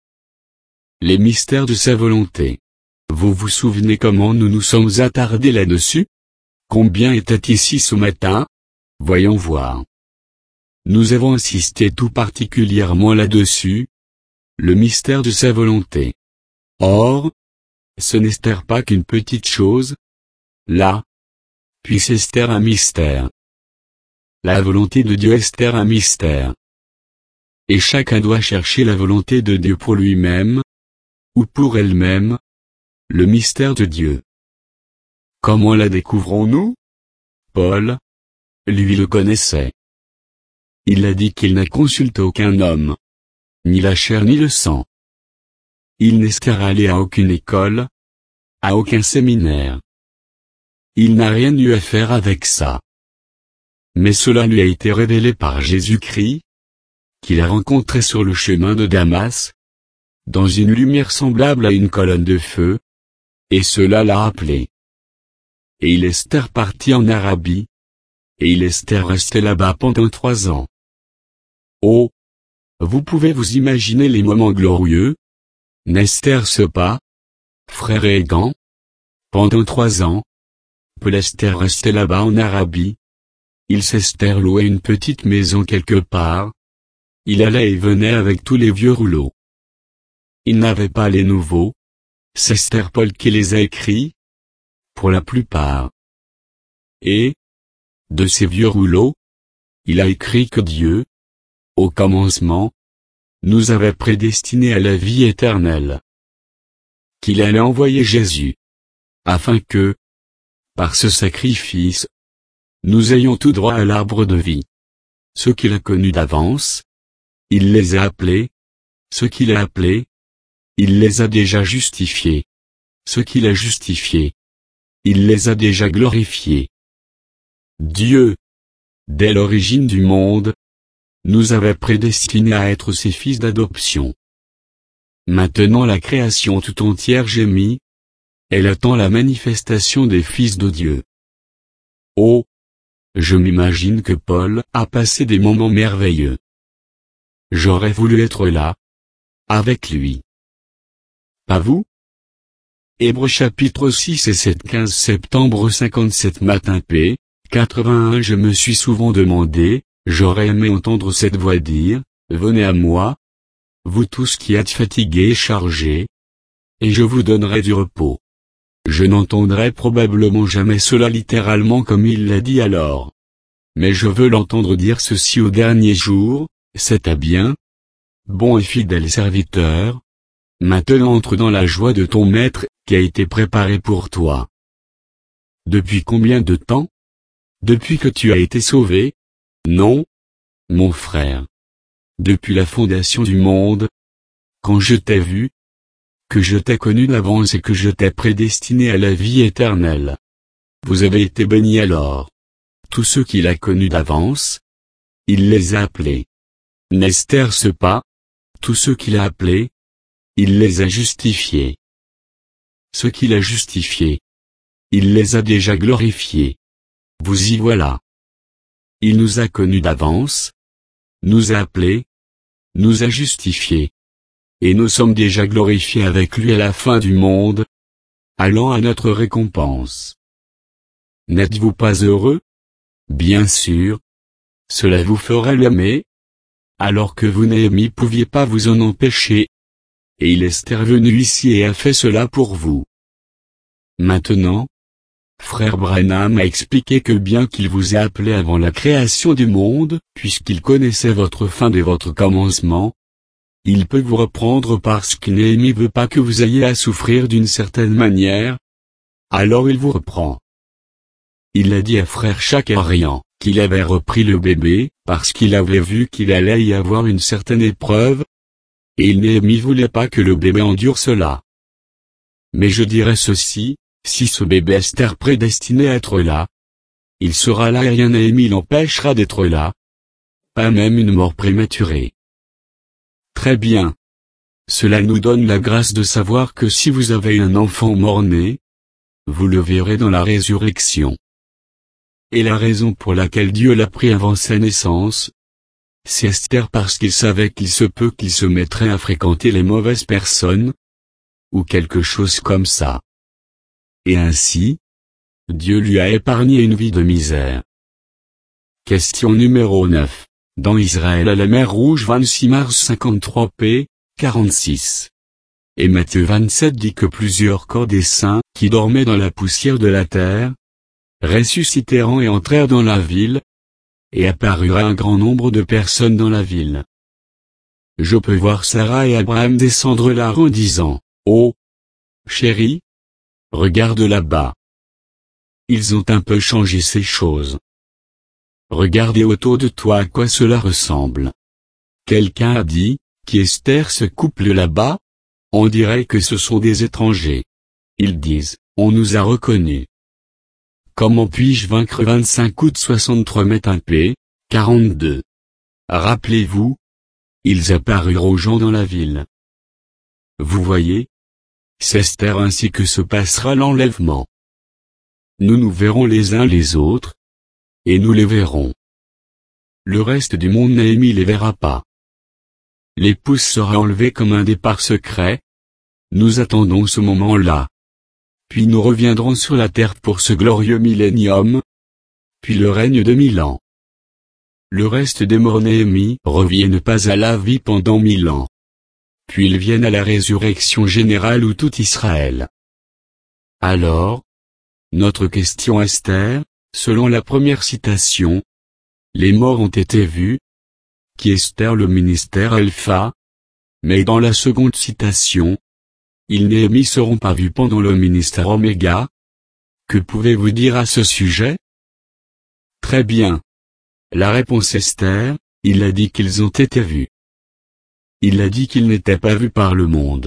Les mystères de sa volonté. Vous vous souvenez comment nous nous sommes attardés là-dessus? Combien était ici ce matin? Voyons voir. Nous avons insisté tout particulièrement là-dessus. Le mystère de sa volonté. Or, ce n'est pas qu'une petite chose. Là. Puis c'est un mystère. La volonté de Dieu est un mystère. Et chacun doit chercher la volonté de Dieu pour lui-même, ou pour elle-même, le mystère de Dieu. Comment la découvrons-nous? Paul, lui le connaissait. Il a dit qu'il n'a consulté aucun homme, ni la chair ni le sang. Il n'est allé à aucune école, à aucun séminaire. Il n'a rien eu à faire avec ça. Mais cela lui a été révélé par Jésus-Christ. qu'il a rencontré sur le chemin de Damas, dans une lumière semblable à une colonne de feu, et cela l'a appelé. Et il Esther partit en Arabie, et il Esther restait là-bas pendant trois ans. Oh! Vous pouvez vous imaginer les moments glorieux? N'Esther ce pas? Frère Egan? Pendant trois ans, Paul Esther restait là-bas en Arabie. Il s'Esther louait une petite maison quelque part. Il allait et venait avec tous les vieux rouleaux. Il n'avait pas les nouveaux. C'est Esther Paul qui les a écrits, pour la plupart. Et, de ces vieux rouleaux, il a écrit que Dieu, au commencement, nous avait prédestinés à la vie éternelle. Qu'il allait envoyer Jésus, afin que, par ce sacrifice, nous ayons tout droit à l'arbre de vie. Ceux qu'il a connus d'avance, il les a appelés. Ceux qu'il a appelés, il les a déjà justifiés. Ceux qu'il a justifiés, il les a déjà glorifiés. Dieu, dès l'origine du monde, nous avait prédestinés à être ses fils d'adoption. Maintenant la création tout entière gémit. Elle attend la manifestation des fils de Dieu. Oh! Je m'imagine que Paul a passé des moments merveilleux. J'aurais voulu être là, avec lui. Pas vous? Hébreux chapitre six et sept quinze septembre cinquante-sept matin p. quatre-vingt-un Je me suis souvent demandé, j'aurais aimé entendre cette voix dire, venez à moi, vous tous qui êtes fatigués et chargés, et je vous donnerai du repos. Je n'entendrai probablement jamais cela littéralement comme il l'a dit alors. Mais je veux l'entendre dire ceci au dernier jour, c'est à bien. Bon et fidèle serviteur. Maintenant entre dans la joie de ton maître, qui a été préparée pour toi. Depuis combien de temps? Depuis que tu as été sauvé? Non, mon frère. Depuis la fondation du monde. Quand je t'ai vu, que je t'ai connu d'avance et que je t'ai prédestiné à la vie éternelle. Vous avez été bénis alors. Tous ceux qu'il a connus d'avance, il les a appelés. N'Esther ce pas? Tous ceux qu'il a appelés, il les a justifiés. Ceux qu'il a justifiés, il les a déjà glorifiés. Vous y voilà. Il nous a connus d'avance, nous a appelés, nous a justifiés. Et nous sommes déjà glorifiés avec lui à la fin du monde, allant à notre récompense. N'êtes-vous pas heureux? Bien sûr. Cela vous ferait l'aimer, alors que vous n'aimiez pouviez pas vous en empêcher. Et il est venu ici et a fait cela pour vous. Maintenant, frère Branham a expliqué que bien qu'il vous ait appelé avant la création du monde, puisqu'il connaissait votre fin et votre commencement, il peut vous reprendre parce qu'il ne veut pas que vous ayez à souffrir d'une certaine manière. Alors il vous reprend. Il a dit à frère Chakarian qu'il avait repris le bébé, parce qu'il avait vu qu'il allait y avoir une certaine épreuve, et il ne voulait pas que le bébé endure cela. Mais je dirais ceci, si ce bébé Esther prédestiné à être là, il sera là et rien ne l'empêchera d'être là. Pas même une mort prématurée. Très bien. Cela nous donne la grâce de savoir que si vous avez un enfant mort-né, vous le verrez dans la résurrection. Et la raison pour laquelle Dieu l'a pris avant sa naissance, c'est Esther parce qu'il savait qu'il se peut qu'il se mettrait à fréquenter les mauvaises personnes, ou quelque chose comme ça. Et ainsi, Dieu lui a épargné une vie de misère. Question numéro neuf. Dans Israël à la mer Rouge vingt-six mars cinquante-trois p. quarante-six. Et Matthieu vingt-sept dit que plusieurs corps des saints, qui dormaient dans la poussière de la terre, ressuscitèrent et entrèrent dans la ville, et apparurent un grand nombre de personnes dans la ville. Je peux voir Sarah et Abraham descendre là en disant, « Oh, chérie, regarde là-bas. » Ils ont un peu changé ces choses. Regardez autour de toi à quoi cela ressemble. Quelqu'un a dit, qui Esther ce couple là-bas? On dirait que ce sont des étrangers. Ils disent, on nous a reconnus. Comment puis-je vaincre vingt-cinq août soixante-trois Matin p. quarante-deux. Rappelez-vous, ils apparurent aux gens dans la ville. Vous voyez, c'est Esther ainsi que se passera l'enlèvement. Nous nous verrons les uns les autres, et nous les verrons. Le reste du monde Néhémie les verra pas. L'épouse sera enlevée comme un départ secret. Nous attendons ce moment-là. Puis nous reviendrons sur la terre pour ce glorieux millénium, puis le règne de mille ans. Le reste des morts Néhémie reviennent pas à la vie pendant mille ans. Puis ils viennent à la résurrection générale où tout Israël. Alors, notre question Esther, selon la première citation, les morts ont été vus, qui Esther le ministère Alpha, mais dans la seconde citation, ils Néhémie seront pas vus pendant le ministère Oméga. Que pouvez-vous dire à ce sujet? Très bien. La réponse Esther, il a dit qu'ils ont été vus. Il a dit qu'ils n'étaient pas vus par le monde.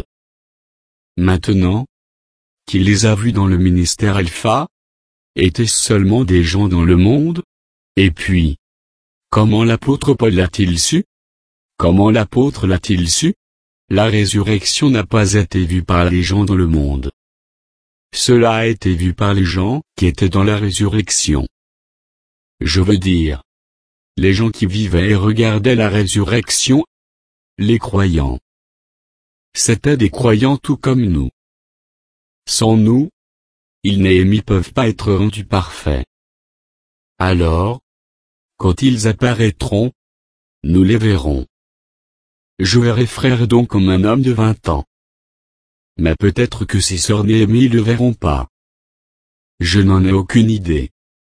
Maintenant, qui les a vus dans le ministère Alpha? Étaient-ce seulement des gens dans le monde? Et puis, comment l'apôtre Paul l'a-t-il su? Comment l'apôtre l'a-t-il su? La résurrection n'a pas été vue par les gens dans le monde. Cela a été vu par les gens qui étaient dans la résurrection. Je veux dire, les gens qui vivaient et regardaient la résurrection, les croyants. C'étaient des croyants tout comme nous. Sans nous, ils Néhémie peuvent pas être rendus parfaits. Alors, quand ils apparaîtront, nous les verrons. Je verrai frère donc comme un homme de vingt ans. Mais peut-être que ces sœurs Néhémie le verront pas. Je n'en ai aucune idée.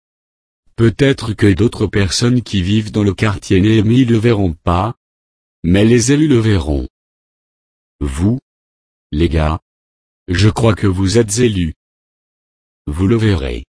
Peut-être que d'autres personnes qui vivent dans le quartier Néhémie le verront pas, mais les élus le verront. Vous, les gars, je crois que vous êtes élus. Vous le verrez.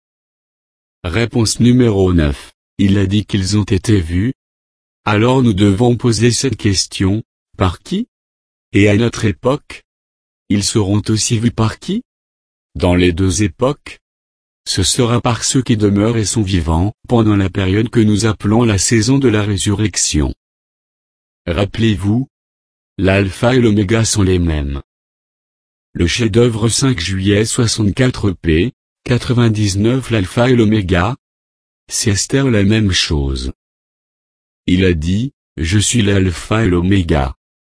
Réponse numéro neuf. Il a dit qu'ils ont été vus. Alors nous devons poser cette question, par qui? Et à notre époque, ils seront aussi vus par qui? Dans les deux époques, ce sera par ceux qui demeurent et sont vivants, pendant la période que nous appelons la saison de la résurrection. Rappelez-vous, l'alpha et l'oméga sont les mêmes. Le chef-d'œuvre cinq juillet soixante-quatre p, quatre-vingt-dix-neuf l'alpha et l'oméga, c'est Esther la même chose. Il a dit, je suis l'alpha et l'oméga.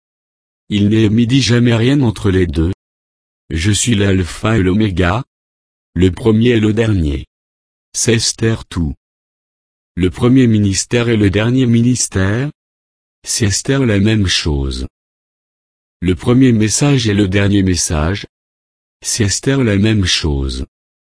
Il Néhémie dit jamais rien entre les deux. Je suis l'alpha et l'oméga, le premier et le dernier. C'est Esther tout. Le premier ministère et le dernier ministère, c'est Esther la même chose. Le premier message et le dernier message, c'est Esther la même chose.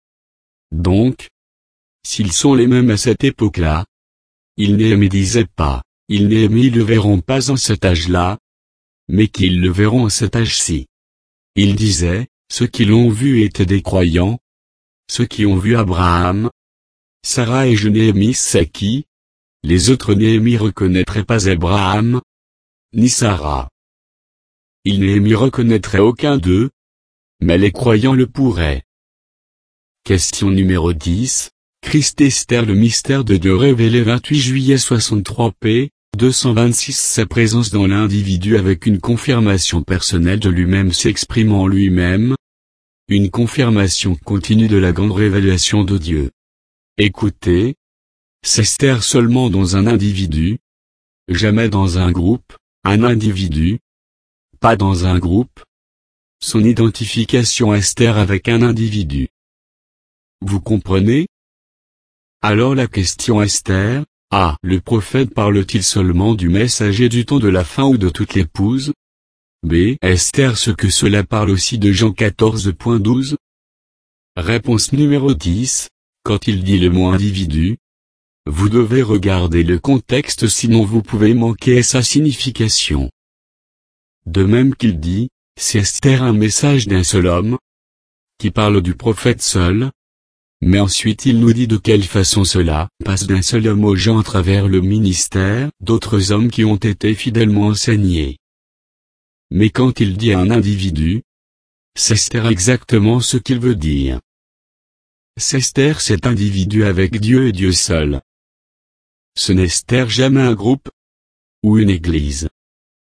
Donc, s'ils sont les mêmes à cette époque-là, ils Néhémie disait pas, ils Néhémie le verront pas en cet âge-là, mais qu'ils le verront en cet âge-ci. Il disait, ceux qui l'ont vu étaient des croyants, ceux qui ont vu Abraham, Sarah et je Néhémie c'est qui? Les autres Néhémie reconnaîtraient pas Abraham, ni Sarah. Il Néhémie reconnaîtrait aucun d'eux, mais les croyants le pourraient. Question numéro dix. Christ Esther le mystère de Dieu révélé vingt-huit juillet soixante-trois p, deux cent vingt-six sa présence dans l'individu avec une confirmation personnelle de lui-même s'exprimant lui-même. Une confirmation continue de la grande révélation de Dieu. Écoutez, c'est Esther seulement dans un individu, jamais dans un groupe, un individu, pas dans un groupe. Son identification Esther avec un individu. Vous comprenez? Alors la question Esther, A. Le prophète parle-t-il seulement du messager du temps de la fin ou de toute l'épouse? B. Esther ce que cela parle aussi de Jean quatorze point douze? Réponse numéro dix. Quand il dit le mot individu, vous devez regarder le contexte sinon vous pouvez manquer sa signification. De même qu'il dit, c'est Esther un message d'un seul homme, qui parle du prophète seul, mais ensuite il nous dit de quelle façon cela passe d'un seul homme aux gens à travers le ministère d'autres hommes qui ont été fidèlement enseignés. Mais quand il dit un individu, c'est Esther exactement ce qu'il veut dire. C'est Esther cet individu avec Dieu et Dieu seul. Ce n'est Esther jamais un groupe, ou une église.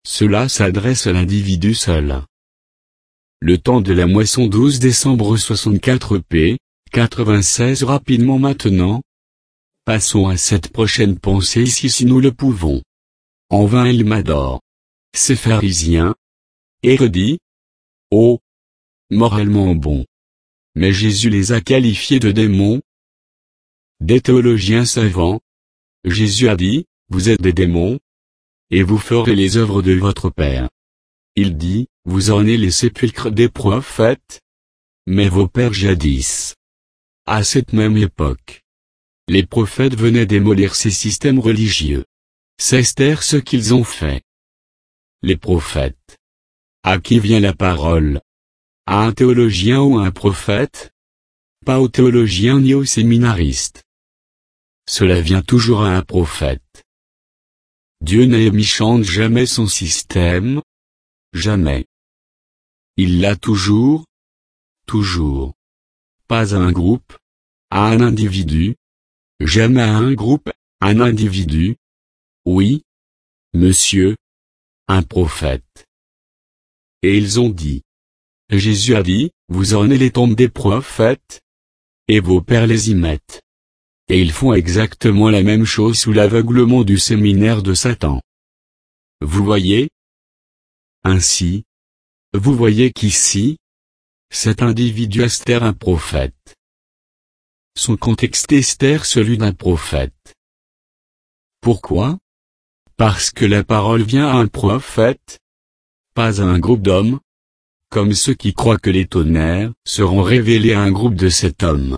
Cela s'adresse à l'individu seul. Le temps de la moisson douze décembre soixante-quatre p. quatre-vingt-seize rapidement maintenant. Passons à cette prochaine pensée ici si nous le pouvons. En vain il m'adore. Ces pharisiens. Érudits. Oh! Moralement bons. Mais Jésus les a qualifiés de démons. Des théologiens savants. Jésus a dit, vous êtes des démons. Et vous ferez les œuvres de votre Père. Il dit, vous ornez les sépulcres des prophètes. Mais vos pères jadis. À cette même époque. Les prophètes venaient démolir ces systèmes religieux. C'est ce qu'ils ont fait. Les prophètes. À qui vient la parole? À un théologien ou à un prophète? Pas aux théologiens ni aux séminaristes. Cela vient toujours à un prophète. Dieu ne change jamais son système. Jamais. Il l'a toujours. Toujours. Pas à un groupe. À un individu. Jamais à un groupe, un individu. Oui. Monsieur. Un prophète. Et ils ont dit. Jésus a dit, vous ornez les tombes des prophètes. Et vos pères les y mettent. Et ils font exactement la même chose sous l'aveuglement du séminaire de Satan. Vous voyez? Ainsi. Vous voyez qu'ici, cet individu Esther un prophète. Son contexte Esther celui d'un prophète. Pourquoi? Parce que la parole vient à un prophète, pas à un groupe d'hommes, comme ceux qui croient que les tonnerres seront révélés à un groupe de sept hommes.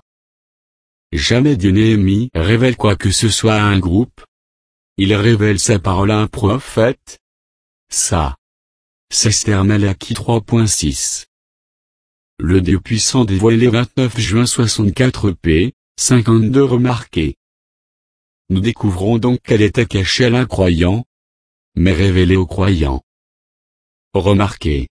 Jamais Dieu Néhémie révèle quoi que ce soit à un groupe. Il révèle sa parole à un prophète. Ça. C'est Esther Malachie trois point six. Le Dieu puissant dévoilé vingt-neuf juin soixante-quatre p. cinquante-deux remarqué. Nous découvrons donc qu'elle était cachée à l'incroyant, mais révélée aux croyants. Remarquez.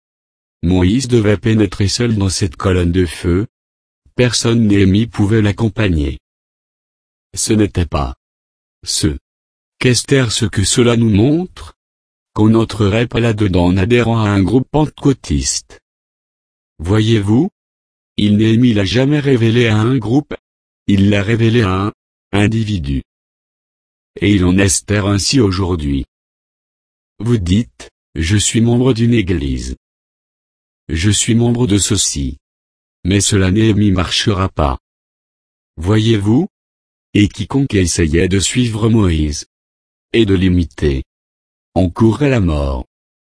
Moïse devait pénétrer seul dans cette colonne de feu. Personne Néhémie pouvait l'accompagner. Ce n'était pas ce qu'Esther ce que cela nous montre, qu'on n'entrerait pas là-dedans en adhérant à un groupe pentecôtiste. Voyez-vous? Il Néhémie l'a jamais révélé à un groupe, il l'a révélé à un individu. Et il en est Esther ainsi aujourd'hui. Vous dites, je suis membre d'une église. Je suis membre de ceci. Mais cela Néhémie marchera pas. Voyez-vous? Et quiconque essayait de suivre Moïse, et de l'imiter, encourait la mort.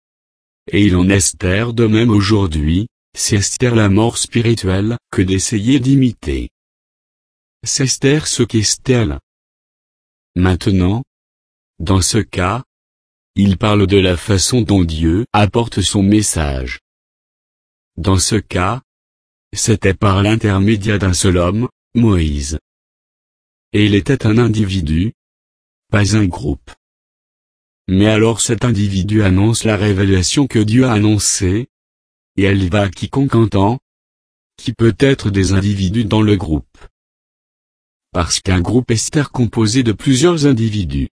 Et il en est Esther de même aujourd'hui, c'est Esther la mort spirituelle que d'essayer d'imiter. C'est Esther ce qu'est-elle. Maintenant, dans ce cas, il parle de la façon dont Dieu apporte son message. Dans ce cas, c'était par l'intermédiaire d'un seul homme, Moïse. Et il était un individu, pas un groupe. Mais alors cet individu annonce la révélation que Dieu a annoncée, et elle va à quiconque entend, qui peut être des individus dans le groupe. Parce qu'un groupe Esther composé de plusieurs individus.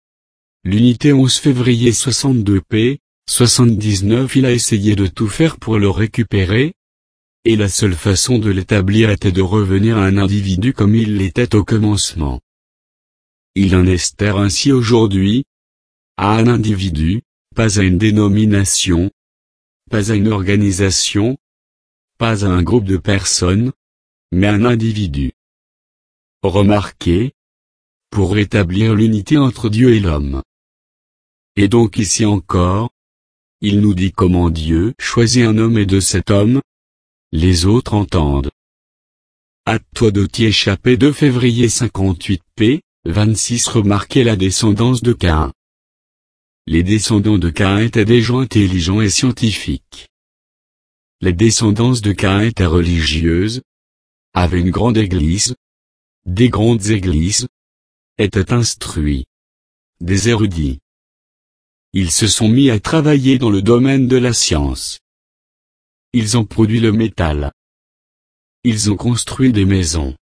L'unité onze février soixante-deux p. soixante-dix-neuf il a essayé de tout faire pour le récupérer, et la seule façon de l'établir était de revenir à un individu comme il l'était au commencement. Il en est Esther ainsi aujourd'hui, à un individu, pas à une dénomination, pas à une organisation, pas à un groupe de personnes, mais à un individu. Remarquez, pour rétablir l'unité entre Dieu et l'homme. Et donc ici encore, il nous dit comment Dieu choisit un homme et de cet homme, les autres entendent. Hâte-toi de t'y échapper deux février cinquante-huit p. vingt-six Remarquez la descendance de Caïn. Les descendants de Caïn étaient des gens intelligents et scientifiques. Les descendances de Caïn étaient religieuses, avaient une grande église, des grandes églises, étaient instruits, des érudits. Ils se sont mis à travailler dans le domaine de la science. Ils ont produit le métal. Ils ont construit des maisons.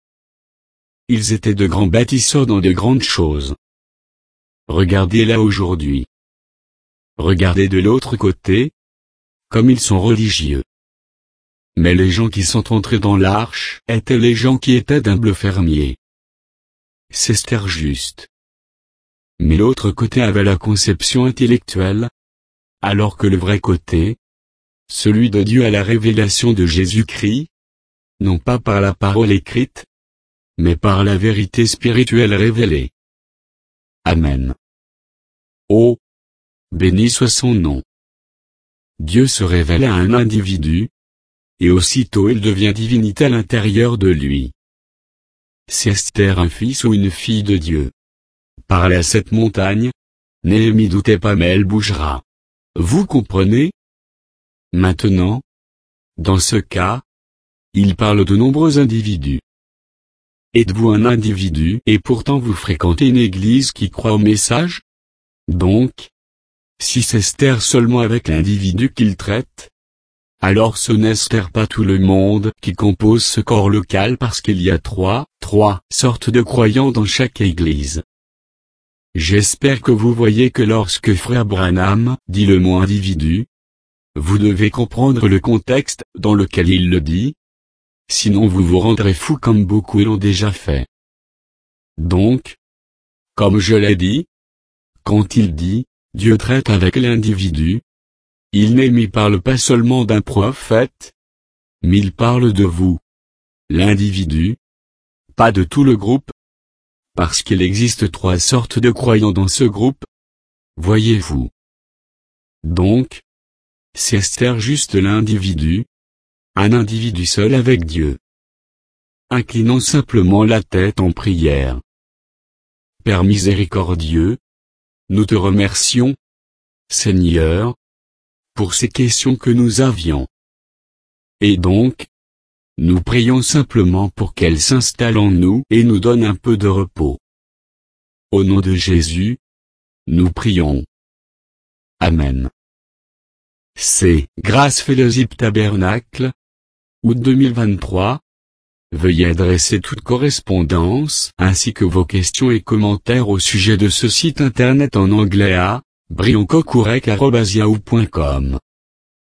Ils étaient de grands bâtisseurs dans de grandes choses. Regardez là aujourd'hui. Regardez de l'autre côté, comme ils sont religieux. Mais les gens qui sont entrés dans l'arche étaient les gens qui étaient d'humbles fermiers. C'est Esther juste. Mais l'autre côté avait la conception intellectuelle, alors que le vrai côté, celui de Dieu à la révélation de Jésus-Christ, non pas par la parole écrite, mais par la vérité spirituelle révélée. Amen. Oh, béni soit son nom. Dieu se révèle à un individu, et aussitôt il devient divinité à l'intérieur de lui. C'est Esther un fils ou une fille de Dieu. Parlez à cette montagne, Néhémie doutait pas mais elle bougera. Vous comprenez? Maintenant, dans ce cas, il parle de nombreux individus. Êtes-vous un individu et pourtant vous fréquentez une église qui croit au message? Donc, si c'est Esther seulement avec l'individu qu'il traite, alors ce n'est Esther pas tout le monde qui compose ce corps local parce qu'il y a trois, trois sortes de croyants dans chaque église. J'espère que vous voyez que lorsque Frère Branham dit le mot individu, vous devez comprendre le contexte dans lequel il le dit, sinon vous vous rendrez fou comme beaucoup l'ont déjà fait. Donc, comme je l'ai dit, quand il dit, Dieu traite avec l'individu, il Néhémie parle pas seulement d'un prophète, mais il parle de vous, l'individu, pas de tout le groupe, parce qu'il existe trois sortes de croyants dans ce groupe, voyez-vous. Donc, c'est Esther juste l'individu, un individu seul avec Dieu. Inclinons simplement la tête en prière. Père miséricordieux, nous te remercions, Seigneur, pour ces questions que nous avions. Et donc, nous prions simplement pour qu'elles s'installent en nous et nous donnent un peu de repos. Au nom de Jésus, nous prions. Amen. C'est Grâce Fellowship Tabernacle, août deux mille vingt-trois. Veuillez adresser toute correspondance ainsi que vos questions et commentaires au sujet de ce site internet en anglais à brioncocourec arobase yahoo point com.